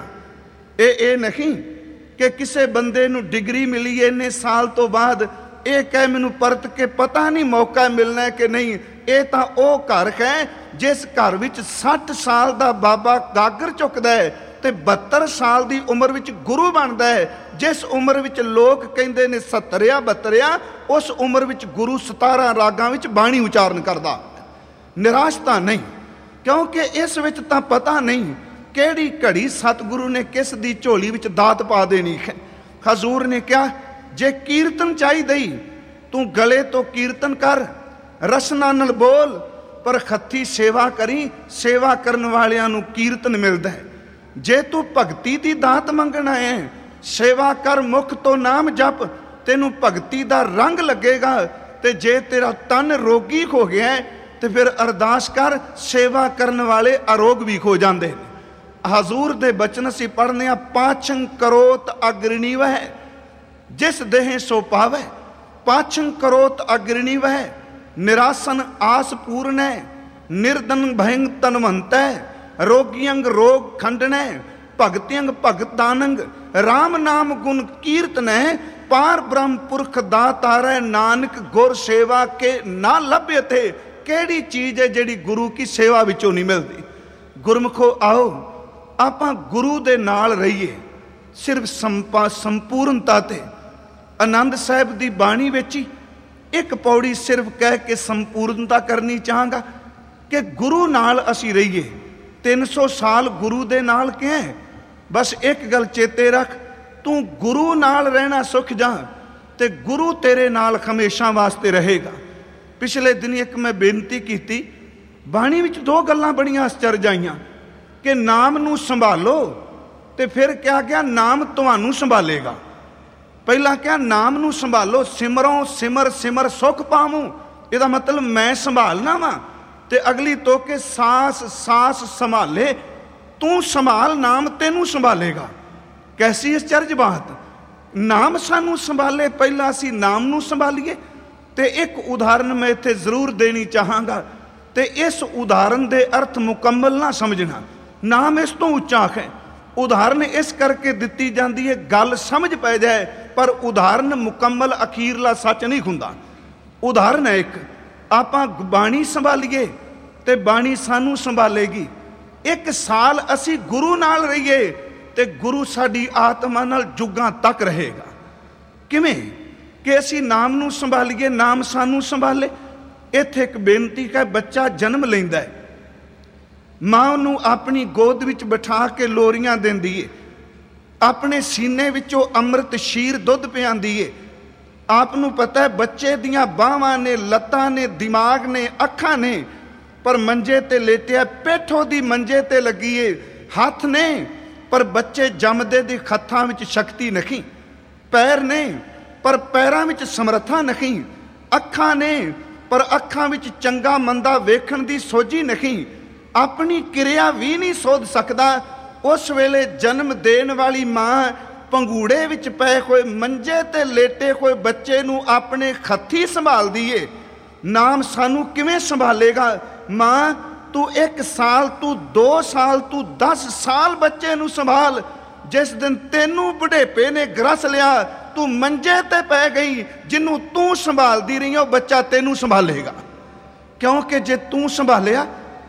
ਇਹ ਨਹੀਂ ਕਿ ਕਿਸੇ ਬੰਦੇ ਨੂੰ ਡਿਗਰੀ ਮਿਲੀ ਇੰਨੇ ਸਾਲ ਤੋਂ ਬਾਅਦ ਇਹ ਕਹੇ ਮੈਨੂੰ ਪਰਤ ਕੇ ਪਤਾ ਨਹੀਂ ਮੌਕਾ ਮਿਲਣਾ ਕਿ ਨਹੀਂ। ਇਹ ਤਾਂ ਉਹ ਘਰ ਹੈ ਜਿਸ ਘਰ ਵਿੱਚ 60 ਸਾਲ ਦਾ ਬਾਬਾ ਗਾਗਰ ਚੁੱਕਦਾ ਹੈ ਤੇ 72 ਸਾਲ ਦੀ ਉਮਰ ਵਿੱਚ ਗੁਰੂ ਬਣਦਾ ਹੈ। ਜਿਸ ਉਮਰ ਵਿੱਚ ਲੋਕ ਕਹਿੰਦੇ ਨੇ 70 72, ਉਸ ਉਮਰ ਵਿੱਚ ਗੁਰੂ 17 ਰਾਗਾਂ ਵਿੱਚ ਬਾਣੀ ਉਚਾਰਨ ਕਰਦਾ। ਨਿਰਾਸ਼ਤਾ ਨਹੀਂ, ਕਿਉਂਕਿ ਇਸ ਵਿੱਚ ਤਾਂ ਪਤਾ ਨਹੀਂ ਕਿਹੜੀ ਘੜੀ ਸਤਿਗੁਰੂ ਨੇ ਕਿਸ ਦੀ ਝੋਲੀ ਵਿੱਚ ਦਾਤ ਪਾ ਦੇਣੀ ਹੈ। ਹਜ਼ੂਰ ਨੇ ਕਿਹਾ, ਜੇ ਕੀਰਤਨ ਚਾਹੀਦਾ ਹੀ ਤੂੰ ਗਲੇ ਤੋਂ ਕੀਰਤਨ ਕਰ, ਰਸਨਾ ਨਾਲ ਬੋਲ, ਪਰ ਖੱਤੀ ਸੇਵਾ ਕਰੀ। ਸੇਵਾ ਕਰਨ ਵਾਲਿਆਂ ਨੂੰ ਕੀਰਤਨ ਮਿਲਦਾ ਹੈ। ਜੇ ਤੂੰ ਭਗਤੀ ਦੀ ਦਾਤ ਮੰਗਣਾ ਹੈ, ਸੇਵਾ ਕਰ, ਮੁਖ ਤੋਂ ਨਾਮ ਜਪ, ਤੈਨੂੰ ਭਗਤੀ ਦਾ ਰੰਗ ਲੱਗੇਗਾ। ਤੇ ਜੇ ਤੇਰਾ ਤਨ ਰੋਗੀ ਹੋ ਗਿਆ ਤੇ ਫਿਰ ਅਰਦਾਸ ਕਰ, ਸੇਵਾ ਕਰਨ ਵਾਲੇ ਅਰੋਗ ਵੀ ਹੋ ਜਾਂਦੇ ਨੇ। ਹਜ਼ੂਰ ਦੇ ਬਚਨ ਅਸੀਂ ਪੜ੍ਹਨੇ ਆ, ਪਾਛੰ ਕਰੋਤ ਅਗਰਣੀ ਵਹਿ ਜਿਸ ਦੇਹ ਸੋ ਪਾਵੈ। ਪਾਛੰ ਕਰੋਤ ਅਗਰਣੀ ਵਹਿ, ਨਿਰਾਸਨ ਆਸ ਪੂਰਨੈ, ਨਿਰਦਨ ਭਇੰ ਤਨਵੰਤੈ, ਰੋਗੀਅੰਗ ਰੋਗ ਖੰਡਨੈ, ਭਗਤਿਅੰਗ ਭਗਤ ਦਾਨੰਗ, ਰਾਮ ਨਾਮ ਗੁਣ ਕੀਰਤਨੈ, ਪਾਰ ਬ੍ਰਹਮ ਪੁਰਖ ਦਾਤਾਰੈ, ਨਾਨਕ ਗੁਰ ਸੇਵਾ ਕੇ ਨਾ ਲੱਭੇ। ਥੇ ਕਿਹੜੀ ਚੀਜ਼ ਹੈ ਜਿਹੜੀ ਗੁਰੂ ਕੀ ਸੇਵਾ ਵਿੱਚੋਂ ਨਹੀਂ ਮਿਲਦੀ? ਗੁਰਮੁਖੋ ਆਓ ਆਪਾਂ ਗੁਰੂ ਦੇ ਨਾਲ ਰਹੀਏ, ਸਿਰਫ ਸੰਪੂਰਨਤਾ ਤੇ। ਆਨੰਦ ਸਾਹਿਬ ਦੀ ਬਾਣੀ ਵਿੱਚ ਹੀ ਇੱਕ ਪੌੜੀ ਸਿਰਫ ਕਹਿ ਕੇ ਸੰਪੂਰਨਤਾ ਕਰਨੀ ਚਾਹਾਂਗਾ ਕਿ ਗੁਰੂ ਨਾਲ ਅਸੀਂ ਰਹੀਏ। 300 ਸਾਲ ਗੁਰੂ ਦੇ ਨਾਲ ਕਿਹਾ। ਬਸ ਇੱਕ ਗੱਲ ਚੇਤੇ ਰੱਖ, ਤੂੰ ਗੁਰੂ ਨਾਲ ਰਹਿਣਾ ਸੁਖ ਜਾ ਤੇ ਗੁਰੂ ਤੇਰੇ ਨਾਲ ਹਮੇਸ਼ਾ ਵਾਸਤੇ ਰਹੇਗਾ। ਪਿਛਲੇ ਦਿਨ ਇੱਕ ਮੈਂ ਬੇਨਤੀ ਕੀਤੀ, ਬਾਣੀ ਵਿੱਚ 2 ਗੱਲਾਂ ਬੜੀਆਂ ਅਚਰਜ ਆਈਆਂ ਕਿ ਨਾਮ ਨੂੰ ਸੰਭਾਲੋ ਤੇ ਫਿਰ ਕਿਹਾ ਗਿਆ ਨਾਮ ਤੁਹਾਨੂੰ ਸੰਭਾਲੇਗਾ। ਪਹਿਲਾਂ ਕਿਹਾ ਨਾਮ ਨੂੰ ਸੰਭਾਲੋ, ਸਿਮਰੋ ਸਿਮਰ ਸਿਮਰ ਸੁਖ ਪਾਵੂੰ, ਇਹਦਾ ਮਤਲਬ ਮੈਂ ਸੰਭਾਲਣਾ ਵਾ। ਤੇ ਅਗਲੀ ਤੋਕੇ ਸਾਸ ਸਾਸ ਸੰਭਾਲੇ, ਤੂੰ ਸੰਭਾਲ, ਨਾਮ ਤੈਨੂੰ ਸੰਭਾਲੇਗਾ। ਕੈਸੀ ਅਚਰਜ ਬਾਤ, ਨਾਮ ਸਾਨੂੰ ਸੰਭਾਲੇ, ਪਹਿਲਾਂ ਅਸੀਂ ਨਾਮ ਨੂੰ ਸੰਭਾਲੀਏ। ਤੇ ਇੱਕ ਉਦਾਹਰਨ ਮੈਂ ਇੱਥੇ ਜ਼ਰੂਰ ਦੇਣੀ ਚਾਹਾਂਗਾ ਤੇ ਇਸ ਉਦਾਹਰਨ ਦੇ ਅਰਥ ਮੁਕੰਮਲ ਨਾ ਸਮਝਣਾ, ਨਾਮ ਇਸ ਤੋਂ ਉੱਚਾ ਹੈ। ਉਦਾਹਰਨ ਇਸ ਕਰਕੇ ਦਿੱਤੀ ਜਾਂਦੀ ਹੈ ਗੱਲ ਸਮਝ ਪੈ ਜਾਏ, ਪਰ ਉਦਾਹਰਨ ਮੁਕੰਮਲ ਅਖੀਰਲਾ ਸੱਚ ਨਹੀਂ ਹੁੰਦਾ। ਉਦਾਹਰਨ ਹੈ ਇੱਕ, ਆਪਾਂ ਬਾਣੀ ਸੰਭਾਲੀਏ ਤੇ ਬਾਣੀ ਸਾਨੂੰ ਸੰਭਾਲੇਗੀ। 1 ਸਾਲ ਅਸੀਂ ਗੁਰੂ ਨਾਲ ਰਹੀਏ ਤੇ ਗੁਰੂ ਸਾਡੀ ਆਤਮਾ ਨਾਲ ਜੁਗਾਂ ਤੱਕ ਰਹੇਗਾ। ਕਿਵੇਂ ਕਿ ਅਸੀਂ ਨਾਮ ਨੂੰ ਸੰਭਾਲੀਏ, ਨਾਮ ਸਾਨੂੰ ਸੰਭਾਲੇ। ਇੱਥੇ ਇੱਕ ਬੇਨਤੀ ਹੈ, ਬੱਚਾ ਜਨਮ ਲੈਂਦਾ ਹੈ, ਮਾਂ ਉਹਨੂੰ ਆਪਣੀ ਗੋਦ ਵਿੱਚ ਬਿਠਾ ਕੇ ਲੋਰੀਆਂ ਦਿੰਦੀ ਏ, ਆਪਣੇ ਸੀਨੇ ਵਿੱਚੋਂ ਅੰਮ੍ਰਿਤ ਸ਼ੀਰ ਦੁੱਧ ਪਿਆਂਦੀ ਏ। ਆਪ ਨੂੰ ਪਤਾ ਹੈ ਬੱਚੇ ਦੀਆਂ ਬਾਹਾਂ ਨੇ, ਲੱਤਾਂ ਨੇ, ਦਿਮਾਗ ਨੇ, ਅੱਖਾਂ ਨੇ, ਪਰ ਮੰਜੇ ਤੇ ਲੇਟਿਆ, ਪਿੱਠ ਉਹਦੀ ਮੰਜੇ ਤੇ ਲੱਗੀ ਏ, ਹੱਥ ਨੇ ਪਰ ਬੱਚੇ ਜੰਮਦੇ ਦੇ ਹੱਥਾਂ ਵਿੱਚ ਸ਼ਕਤੀ ਨਹੀਂ, ਪੈਰ ਨੇ ਪਰ ਪੈਰਾਂ ਵਿੱਚ ਸਮਰੱਥਾ ਨਹੀਂ, ਅੱਖਾਂ ਨੇ ਪਰ ਅੱਖਾਂ ਵਿੱਚ ਚੰਗਾ ਮੰਦਾ ਵੇਖਣ ਦੀ ਸੋਝੀ ਨਹੀਂ, ਆਪਣੀ ਕਿਰਿਆ ਵੀ ਨਹੀਂ ਸੋਧ ਸਕਦਾ। ਉਸ ਵੇਲੇ ਜਨਮ ਦੇਣ ਵਾਲੀ ਮਾਂ ਪੰਗੂੜੇ ਵਿੱਚ ਪਏ ਹੋਏ, ਮੰਜੇ ਤੇ ਲੇਟੇ ਹੋਏ ਬੱਚੇ ਨੂੰ ਆਪਣੇ ਹੱਥੀਂ ਸੰਭਾਲਦੀ ਏ। ਨਾਮ ਸਾਨੂੰ ਕਿਵੇਂ ਸੰਭਾਲੇਗਾ? ਮਾਂ ਤੂੰ 1 ਸਾਲ, ਤੂੰ 2 ਸਾਲ, ਤੂੰ 10 ਸਾਲ ਬੱਚੇ ਨੂੰ ਸੰਭਾਲ। ਜਿਸ ਦਿਨ ਤੈਨੂੰ ਬੁਢੇਪੇ ਨੇ ਗਰਸ ਲਿਆ, ਤੂੰ ਮੰਜੇ ਤੇ ਪੈ ਗਈ, ਜਿਹਨੂੰ ਤੂੰ ਸੰਭਾਲਦੀ ਰਹੀ ਉਹ ਬੱਚਾ ਤੈਨੂੰ ਸੰਭਾਲੇਗਾ। ਕਿਉਂਕਿ ਜੇ ਤੂੰ ਸੰਭਾਲਿਆ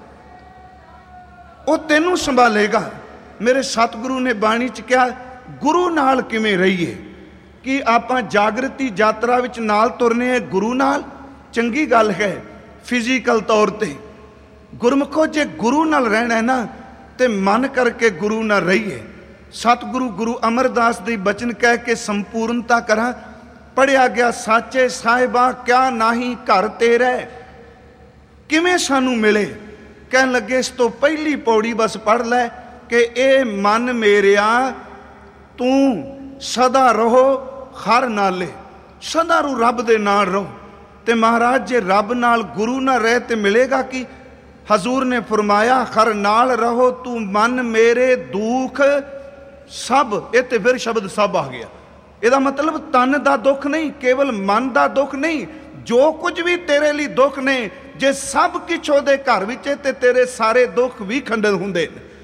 ਉਹ ਤੈਨੂੰ ਸੰਭਾਲੇਗਾ। ਮੇਰੇ ਸਤਿਗੁਰੂ ਨੇ ਬਾਣੀ 'ਚ ਕਿਹਾ, ਗੁਰੂ ਨਾਲ ਕਿਵੇਂ ਰਹੀਏ? ਕਿ ਆਪਾਂ ਜਾਗਰਤੀ ਯਾਤਰਾ ਵਿੱਚ ਨਾਲ ਤੁਰਨੇ ਹੈ ਗੁਰੂ ਨਾਲ, ਚੰਗੀ ਗੱਲ ਹੈ ਫਿਜ਼ੀਕਲ ਤੌਰ ਤੇ। ਗੁਰਮੁਖੋ ਜੇ ਗੁਰੂ ਨਾਲ ਰਹਿਣਾ ਨਾ ਤੇ ਮਨ ਕਰਕੇ ਗੁਰੂ ਨਾਲ ਰਹੀਏ। ਸਤਿਗੁਰੂ ਗੁਰੂ ਅਮਰਦਾਸ ਦੇ ਬਚਨ ਕਹਿ ਕੇ ਸੰਪੂਰਨਤਾ ਕਰਾਂ, ਪੜਿਆ ਗਿਆ, ਸਾਚੇ ਸਾਹਿਬਾ ਕਿਆ ਨਾਹੀ ਘਰ ਤੇਰੇ। ਕਿਵੇਂ ਸਾਨੂੰ ਮਿਲੇ? ਕਹਿਣ ਲੱਗੇ ਇਸ ਤੋਂ ਪਹਿਲੀ ਪੌੜੀ ਬਸ ਪੜ੍ਹ ਲੈ ਕਿ ਇਹ ਮਨ ਮੇਰਿਆ ਤੂੰ ਸਦਾ ਰਹੋ ਹਰ ਨਾਲੇ, ਸਦਾ ਰੂ ਰੱਬ ਦੇ ਨਾਲ ਰਹੋ। ਤੇ ਮਹਾਰਾਜ ਜੇ ਰੱਬ ਨਾਲ ਗੁਰੂ ਨਾ ਰਹੇ ਤੇ ਮਿਲੇਗਾ ਕੀ? ਹਜ਼ੂਰ ਨੇ ਫਰਮਾਇਆ ਹਰ ਨਾਲ ਰਹੋ ਤੂੰ ਮਨ ਮੇਰੇ ਦੁੱਖ ਸਭ। ਇਹ ਤੇ ਫਿਰ ਸ਼ਬਦ ਸਭ ਆ ਗਿਆ। ਇਹਦਾ ਮਤਲਬ ਤਨ ਦਾ ਦੁੱਖ ਨਹੀਂ, ਕੇਵਲ ਮਨ ਦਾ ਦੁੱਖ ਨਹੀਂ, ਜੋ ਕੁਝ ਵੀ ਤੇਰੇ ਲਈ ਦੁੱਖ ਨੇ ਜੇ ਸਭ ਕੁਛ ਉਹਦੇ ਘਰ ਵਿੱਚ ਤੇ ਤੇਰੇ ਸਾਰੇ ਦੁੱਖ ਵੀ ਖੰਡਨ ਹੁੰਦੇ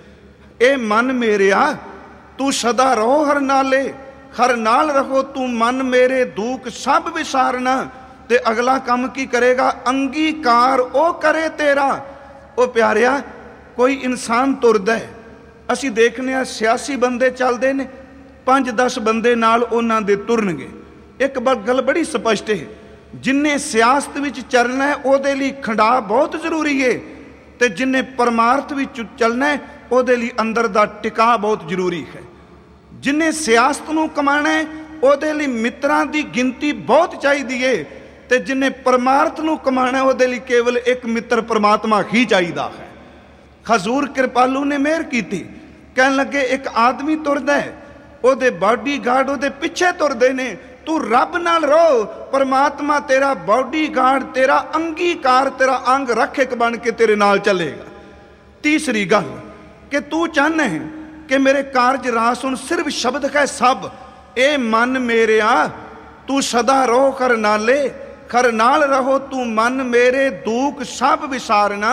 ਨੇ। ਇਹ ਮਨ ਮੇਰਿਆ ਤੂੰ ਸਦਾ ਰਹੋ ਹਰ ਨਾਲੇ, ਹਰ ਨਾਲ ਰਹੋ ਤੂੰ ਮਨ ਮੇਰੇ ਦੁੱਖ ਸਭ ਵਿਸਾਰਨਾ। ਤੇ ਅਗਲਾ ਕੰਮ ਕੀ ਕਰੇਗਾ? ਅੰਗੀਕਾਰ ਉਹ ਕਰੇ ਤੇਰਾ। ਉਹ ਪਿਆਰਿਆ ਕੋਈ ਇਨਸਾਨ ਤੁਰਦਾ ਹੈ, ਅਸੀਂ ਦੇਖਦੇ ਹਾਂ 86 ਬੰਦੇ ਚੱਲਦੇ ਨੇ, 5-10 ਬੰਦੇ ਨਾਲ ਉਹਨਾਂ ਦੇ ਤੁਰਨਗੇ। ਇੱਕ ਗੱਲ ਬੜੀ ਸਪਸ਼ਟ ਹੈ, ਜਿੰਨੇ ਸਿਆਸਤ ਵਿੱਚ ਚੱਲਣਾ ਹੈ ਉਹਦੇ ਲਈ ਖੰਡਾ ਬਹੁਤ ਜ਼ਰੂਰੀ ਹੈ, ਤੇ ਜਿੰਨੇ ਪਰਮਾਰਥ ਵਿੱਚ ਚੱਲਣਾ ਹੈ ਉਹਦੇ ਲਈ ਅੰਦਰ ਦਾ ਟਿਕਾ ਬਹੁਤ ਜ਼ਰੂਰੀ ਹੈ। ਜਿੰਨੇ ਸਿਆਸਤ ਨੂੰ ਕਮਾਣਾ ਹੈ ਉਹਦੇ ਲਈ ਮਿੱਤਰਾਂ ਦੀ ਗਿਣਤੀ ਬਹੁਤ ਚਾਹੀਦੀ ਹੈ, ਤੇ ਜਿੰਨੇ ਪਰਮਾਰਥ ਨੂੰ ਕਮਾਣਾ ਉਹਦੇ ਲਈ ਕੇਵਲ ਇੱਕ ਮਿੱਤਰ ਪਰਮਾਤਮਾ ਹੀ ਚਾਹੀਦਾ ਹੈ। ਹਜ਼ੂਰ ਕਿਰਪਾਲੂ ਨੇ ਮਿਹਰ ਕੀਤੀ, ਕਹਿਣ ਲੱਗੇ ਇੱਕ ਆਦਮੀ ਤੁਰਦਾ ਹੈ, ਉਹਦੇ ਬਾਡੀਗਾਰਡ ਉਹਦੇ ਪਿੱਛੇ ਤੁਰਦੇ ਨੇ, ਤੂੰ ਰੱਬ ਨਾਲ ਰਹੋ, ਪਰਮਾਤਮਾ ਤੇਰਾ ਬਾਡੀਗਾਰਡ, ਤੇਰਾ ਅੰਗੀਕਾਰ, ਤੇਰਾ ਅੰਗ ਰੱਖਿਅਕ ਬਣ ਕੇ ਤੇਰੇ ਨਾਲ ਚੱਲੇਗਾ। ਤੀਸਰੀ ਗੱਲ ਕਿ ਤੂੰ ਚਾਹੁੰਦਾ ਹੈ ਕਿ ਮੇਰੇ ਕਾਰਜ ਰਾਸ ਹੁਣ ਸਿਰਫ ਸ਼ਬਦ ਹੈ ਸਭ। ਇਹ ਮਨ ਮੇਰਿਆ ਤੂੰ ਸਦਾ ਰਹੋ ਕਰ ਨਾਲੇ, ਖਰ ਨਾਲ ਰਹੋ ਤੂੰ ਮਨ ਮੇਰੇ ਦੁੱਖ ਸਭ ਵਿਸਾਰਨਾ।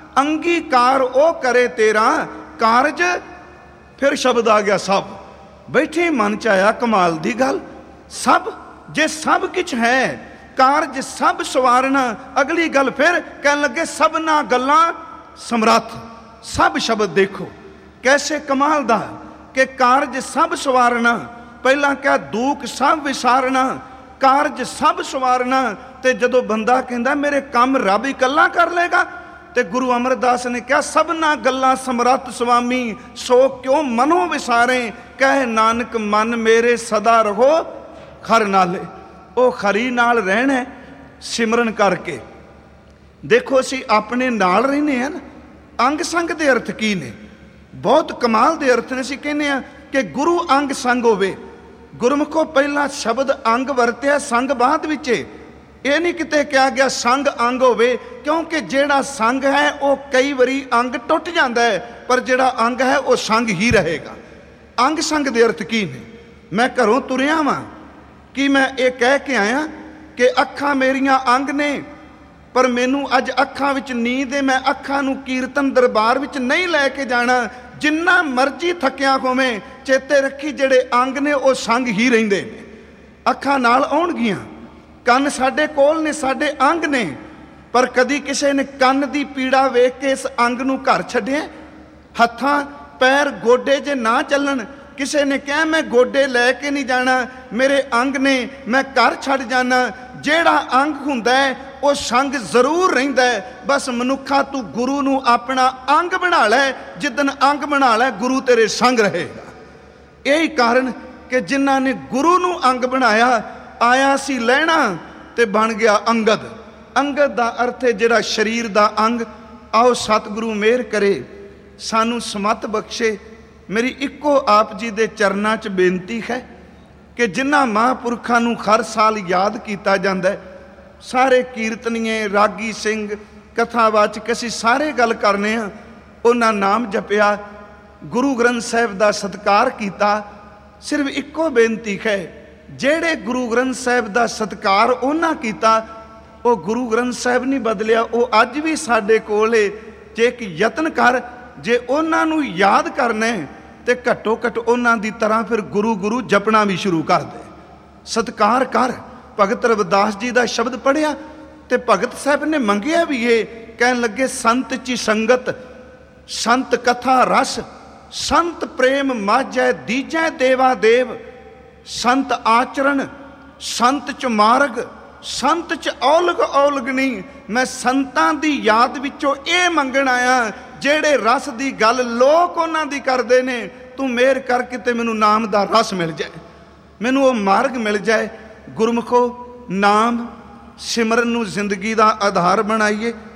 ਅੰਗੀਕਾਰ ਉਹ ਕਰੇ ਤੇਰਾ ਕਾਰਜ। ਫਿਰ ਸ਼ਬਦ ਆ ਗਿਆ ਸਭ। ਬੈਠੇ ਮਨ ਚ ਆਇਆ ਕਮਾਲ ਦੀ ਗੱਲ, ਸਭ ਜੇ ਸਭ ਕੁਛ ਹੈ, ਕਾਰਜ ਸਭ ਸਵਾਰਨਾ। ਅਗਲੀ ਗੱਲ ਫਿਰ ਕਹਿਣ ਲੱਗੇ ਸਭਨਾ ਗੱਲਾਂ ਸਮਰੱਥ। ਸਭ ਸ਼ਬਦ ਦੇਖੋ ਕੈਸੇ ਕਮਾਲ ਦਾ ਕਿ ਕਾਰਜ ਸਭ ਸਵਾਰਨਾ। ਪਹਿਲਾਂ ਕਿਹਾ ਦੁੱਖ ਸਭ ਵਿਸਾਰਨਾ, ਕਾਰਜ ਸਭ ਸਵਾਰਨਾ। ਤੇ ਜਦੋਂ ਬੰਦਾ ਕਹਿੰਦਾ ਮੇਰੇ ਕੰਮ ਰੱਬ ਇਕੱਲਾ ਕਰ ਲੇਗਾ, ਤੇ ਗੁਰੂ ਅਮਰਦਾਸ ਨੇ ਕਿਹਾ ਸਭਨਾ ਗੱਲਾਂ ਸਮਰੱਥ ਸੁਆਮੀ, ਸੋ ਕਿਉਂ ਮਨੋਂ ਵਿਸਾਰੇ। ਕਹੇ ਨਾਨਕ ਮਨ ਮੇਰੇ ਸਦਾ ਰਹੋ ਖਰ ਨਾਲੇ। ਉਹ ਖਰੀ ਨਾਲ ਰਹਿਣਾ ਸਿਮਰਨ ਕਰਕੇ। ਦੇਖੋ ਅਸੀਂ ਆਪਣੇ ਨਾਲ ਰਹਿੰਦੇ ਹਾਂ ਨਾ, ਅੰਗ ਸੰਗ ਦੇ ਅਰਥ ਕੀ ਨੇ? ਬਹੁਤ ਕਮਾਲ ਦੇ ਅਰਥ ਨੇ। ਅਸੀਂ ਕਹਿੰਦੇ ਹਾਂ ਕਿ ਗੁਰੂ ਅੰਗ ਸੰਗ ਹੋਵੇ। ਗੁਰਮੁਖੋ ਪਹਿਲਾਂ ਸ਼ਬਦ ਅੰਗ ਵਰਤਿਆ, ਸੰਗ ਬਾਅਦ ਵਿੱਚ। ਇਹ ਨਹੀਂ ਕਿਤੇ ਕਿਹਾ ਗਿਆ ਸੰਗ ਅੰਗ ਹੋਵੇ, ਕਿਉਂਕਿ ਜਿਹੜਾ ਸੰਗ ਹੈ ਉਹ ਕਈ ਵਾਰੀ ਅੰਗ ਟੁੱਟ ਜਾਂਦਾ ਹੈ, ਪਰ ਜਿਹੜਾ ਅੰਗ ਹੈ ਉਹ ਸੰਗ ਹੀ ਰਹੇਗਾ। ਅੰਗ ਸੰਗ ਦੇ ਅਰਥ ਕੀ ਨੇ? ਮੈਂ ਘਰੋਂ ਤੁਰਿਆ ਵਾਂ, ਕੀ ਮੈਂ ਇਹ ਕਹਿ ਕੇ ਆਇਆ ਕਿ ਅੱਖਾਂ ਮੇਰੀਆਂ ਅੰਗ ਨੇ, ਪਰ ਮੈਨੂੰ ਅੱਜ ਅੱਖਾਂ ਵਿੱਚ ਨੀਂਦ ਹੈ, ਮੈਂ ਅੱਖਾਂ ਨੂੰ ਕੀਰਤਨ ਦਰਬਾਰ ਵਿੱਚ ਨਹੀਂ ਲੈ ਕੇ ਜਾਣਾ। ਜਿੰਨਾ ਮਰਜ਼ੀ ਥੱਕਿਆ ਹੋਵੇਂ, ਚੇਤੇ ਰੱਖੀ ਜਿਹੜੇ ਅੰਗ ਨੇ ਉਹ ਸੰਗ ਹੀ ਰਹਿੰਦੇ ਨੇ। ਅੱਖਾਂ ਨਾਲ ਆਉਣਗੀਆਂ, ਕੰਨ ਸਾਡੇ ਕੋਲ ਨੇ, ਸਾਡੇ ਅੰਗ ਨੇ, ਪਰ ਕਦੀ ਕਿਸੇ ਨੇ ਕੰਨ ਦੀ ਪੀੜਾ ਵੇਖ ਕੇ ਇਸ ਅੰਗ ਨੂੰ ਘਰ ਛੱਡਿਆ? ਹੱਥਾਂ ਪੈਰ ਗੋਡੇ ਜੇ ਨਾ ਚੱਲਣ, ਕਿਸੇ ਨੇ ਕਿਹਾ ਮੈਂ ਗੋਡੇ ਲੈ ਕੇ ਨਹੀਂ ਜਾਣਾ, ਮੇਰੇ ਅੰਗ ਨੇ, ਮੈਂ ਘਰ ਛੱਡ ਜਾਣਾ। ਜਿਹੜਾ ਅੰਗ ਹੁੰਦਾ ਹੈ ਉਹ ਸੰਗ ਜ਼ਰੂਰ ਰਹਿੰਦਾ ਹੈ। ਬਸ ਮਨੁੱਖਾ ਤੂੰ ਗੁਰੂ ਨੂੰ ਆਪਣਾ ਅੰਗ ਬਣਾ ਲੈ, ਜਿੱਦਣ ਅੰਗ ਬਣਾ ਲੈ ਗੁਰੂ ਤੇਰੇ ਸੰਗ ਰਹੇਗਾ। ਇਹੀ ਕਾਰਨ ਕਿ ਜਿਨ੍ਹਾਂ ਨੇ ਗੁਰੂ ਨੂੰ ਅੰਗ ਬਣਾਇਆ, ਆਇਆ ਸੀ ਲੈਣਾ ਤੇ ਬਣ ਗਿਆ ਅੰਗਦ। ਅੰਗਦ ਦਾ ਅਰਥ ਹੈ ਜਿਹੜਾ ਸਰੀਰ ਦਾ ਅੰਗ। ਆਓ ਸਤਿਗੁਰੂ ਮਿਹਰ ਕਰੇ, ਸਾਨੂੰ ਸਮੱਤ ਬਖਸ਼ੇ। ਮੇਰੀ ਇੱਕੋ ਆਪ ਜੀ ਦੇ ਚਰਨਾਂ 'ਚ ਬੇਨਤੀ ਹੈ ਕਿ ਜਿਨ੍ਹਾਂ ਮਹਾਂਪੁਰਖਾਂ ਨੂੰ ਹਰ ਸਾਲ ਯਾਦ ਕੀਤਾ ਜਾਂਦਾ ਹੈ, ਸਾਰੇ ਕੀਰਤਨੀਏ, ਰਾਗੀ ਸਿੰਘ, ਕਥਾਵਾਚਕ, ਅਸੀਂ ਸਾਰੇ ਗੱਲ ਕਰਨੇ ਆ, ਉਹਨਾਂ ਨਾਮ ਜਪਿਆ, ਗੁਰੂ ਗ੍ਰੰਥ ਸਾਹਿਬ ਦਾ ਸਤਿਕਾਰ ਕੀਤਾ। ਸਿਰਫ ਇੱਕੋ ਬੇਨਤੀ ਹੈ, ਜਿਹੜੇ ਗੁਰੂ ਗ੍ਰੰਥ ਸਾਹਿਬ ਦਾ ਸਤਿਕਾਰ ਉਹਨਾਂ ਕੀਤਾ, ਉਹ ਗੁਰੂ ਗ੍ਰੰਥ ਸਾਹਿਬ ਨਹੀਂ ਬਦਲਿਆ, ਉਹ ਅੱਜ ਵੀ ਸਾਡੇ ਕੋਲ ਹੈ। ਜੇ ਇੱਕ ਯਤਨ ਕਰ, ਜੇ ਉਹਨਾਂ ਨੂੰ ਯਾਦ ਕਰਨਾ ਤੇ ਘੱਟੋ ਘੱਟ ਉਹਨਾਂ ਦੀ ਤਰ੍ਹਾਂ ਫਿਰ ਗੁਰੂ ਗੁਰੂ ਜਪਣਾ ਵੀ ਸ਼ੁਰੂ ਕਰ ਦੇ। ਸਤਿਕਾਰ ਕਰ। ਭਗਤ ਰਵਿਦਾਸ ਜੀ ਦਾ ਸ਼ਬਦ ਪੜ੍ਹਿਆ ਤੇ ਭਗਤ ਸਾਹਿਬ ਨੇ ਮੰਗਿਆ ਵੀ ਇਹ, ਕਹਿਣ ਲੱਗੇ ਸੰਤ ਚੀ ਸੰਗਤ, ਸੰਤ ਕਥਾ ਰਸ, ਸੰਤ ਪ੍ਰੇਮ ਮਾਝੈ ਦੀਜੈ ਦੇਵਾ ਦੇਵ, ਸੰਤ ਆਚਰਣ, ਸੰਤ ਚ ਮਾਰਗ, ਸੰਤ ਚ ਔਲਗ ਔਲਗਣੀ। ਮੈਂ ਸੰਤਾਂ ਦੀ ਯਾਦ ਵਿੱਚੋਂ ਇਹ ਮੰਗਣ ਆਇਆ, ਜਿਹੜੇ ਰਸ ਦੀ ਗੱਲ ਲੋਕ ਉਹਨਾਂ ਦੀ ਕਰਦੇ ਨੇ, ਤੂੰ ਮਿਹਰ ਕਰਕੇ ਤੇ ਮੈਨੂੰ ਨਾਮ ਦਾ ਰਸ ਮਿਲ ਜਾਏ, ਮੈਨੂੰ ਉਹ ਮਾਰਗ ਮਿਲ ਜਾਏ। ਗੁਰਮੁਖੋ ਨਾਮ ਸਿਮਰਨ ਨੂੰ ਜ਼ਿੰਦਗੀ ਦਾ ਆਧਾਰ ਬਣਾਈਏ।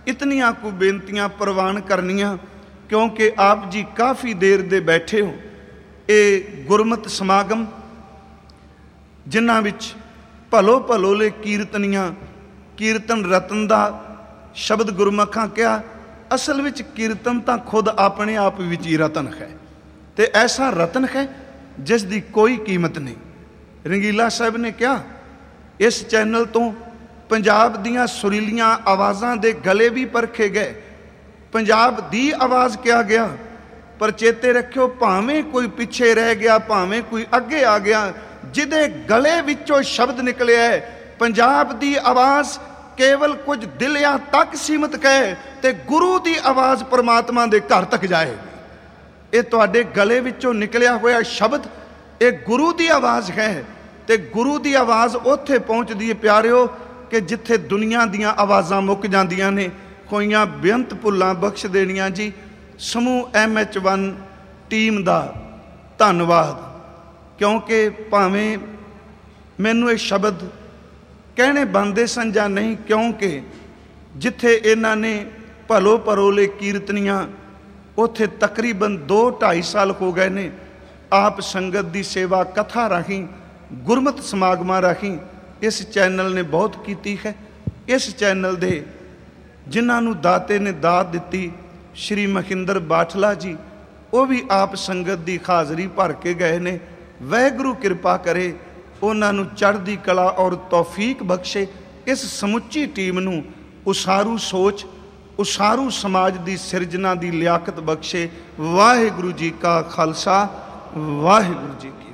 इतनियां को बेनतियां प्रवान करनियां, क्योंकि आप जी काफ़ी देर दे बैठे हो। ये गुरमत समागम जिन्हां विच भलो भलोले कीर्तनियां, कीर्तन रतन दा शब्द गुरमुखां कहा, असल विच कीर्तन तां खुद अपने आप विच ही रतन है, ते ऐसा रतन है जिस दी कोई कीमत नहीं। रंगीला साहब ने कहा इस चैनल तो पंजाब दियां सुरीलियां आवाज़ां दे गले भी परखे गए, पंजाब दी आवाज़ किया गया, पर चेते रखियो भावें कोई पिछे रह गया, भावें कोई अगे आ गया, जिदे गले विचों शब्द निकले है पंजाब दी आवाज़ केवल कुछ दिलियां तक सीमित कहे ते गुरु दी आवाज़ परमात्मा दे घर तक जाएगी। ये तुहाडे गले विचों निकलिया होया शब्द ये गुरु दी आवाज़ है, ते गुरु दी आवाज़ उत्थे पहुँचदी है प्यारिओ कि जिथे दुनिया दियां आवाज़ां मुक जांदियां ने। होइयां बेअंत भुल्लां बख्श देनियां जी। समूह MH1 टीम दा धन्नवाद, क्योंकि भावें मैनू ये शब्द कहने बनते सन जां नहीं, क्योंकि जिथे इन्हां ने भलो भरोले कीर्तनियां उत्थे तकरीबन 2-2.5 साल हो गए ने। आप संगत की सेवा कथा राही, गुरमत समागमां राही इस चैनल ने बहुत कीती है। इस चैनल दे जिन्हां नूं दाते ने दात दिती, श्री मखिंदर बाठला जी, वो भी आप संगत की हाज़री भर के गए ने। वाहिगुरू किरपा करे उन्हां नूं चढ़दी कला और तौफीक बख्शे। इस समुची टीम नूं उसारू सोच, उसारू समाज की सिरजना की लियाकत बख्शे। वाहिगुरू जी का खालसा, वाहिगुरू जी की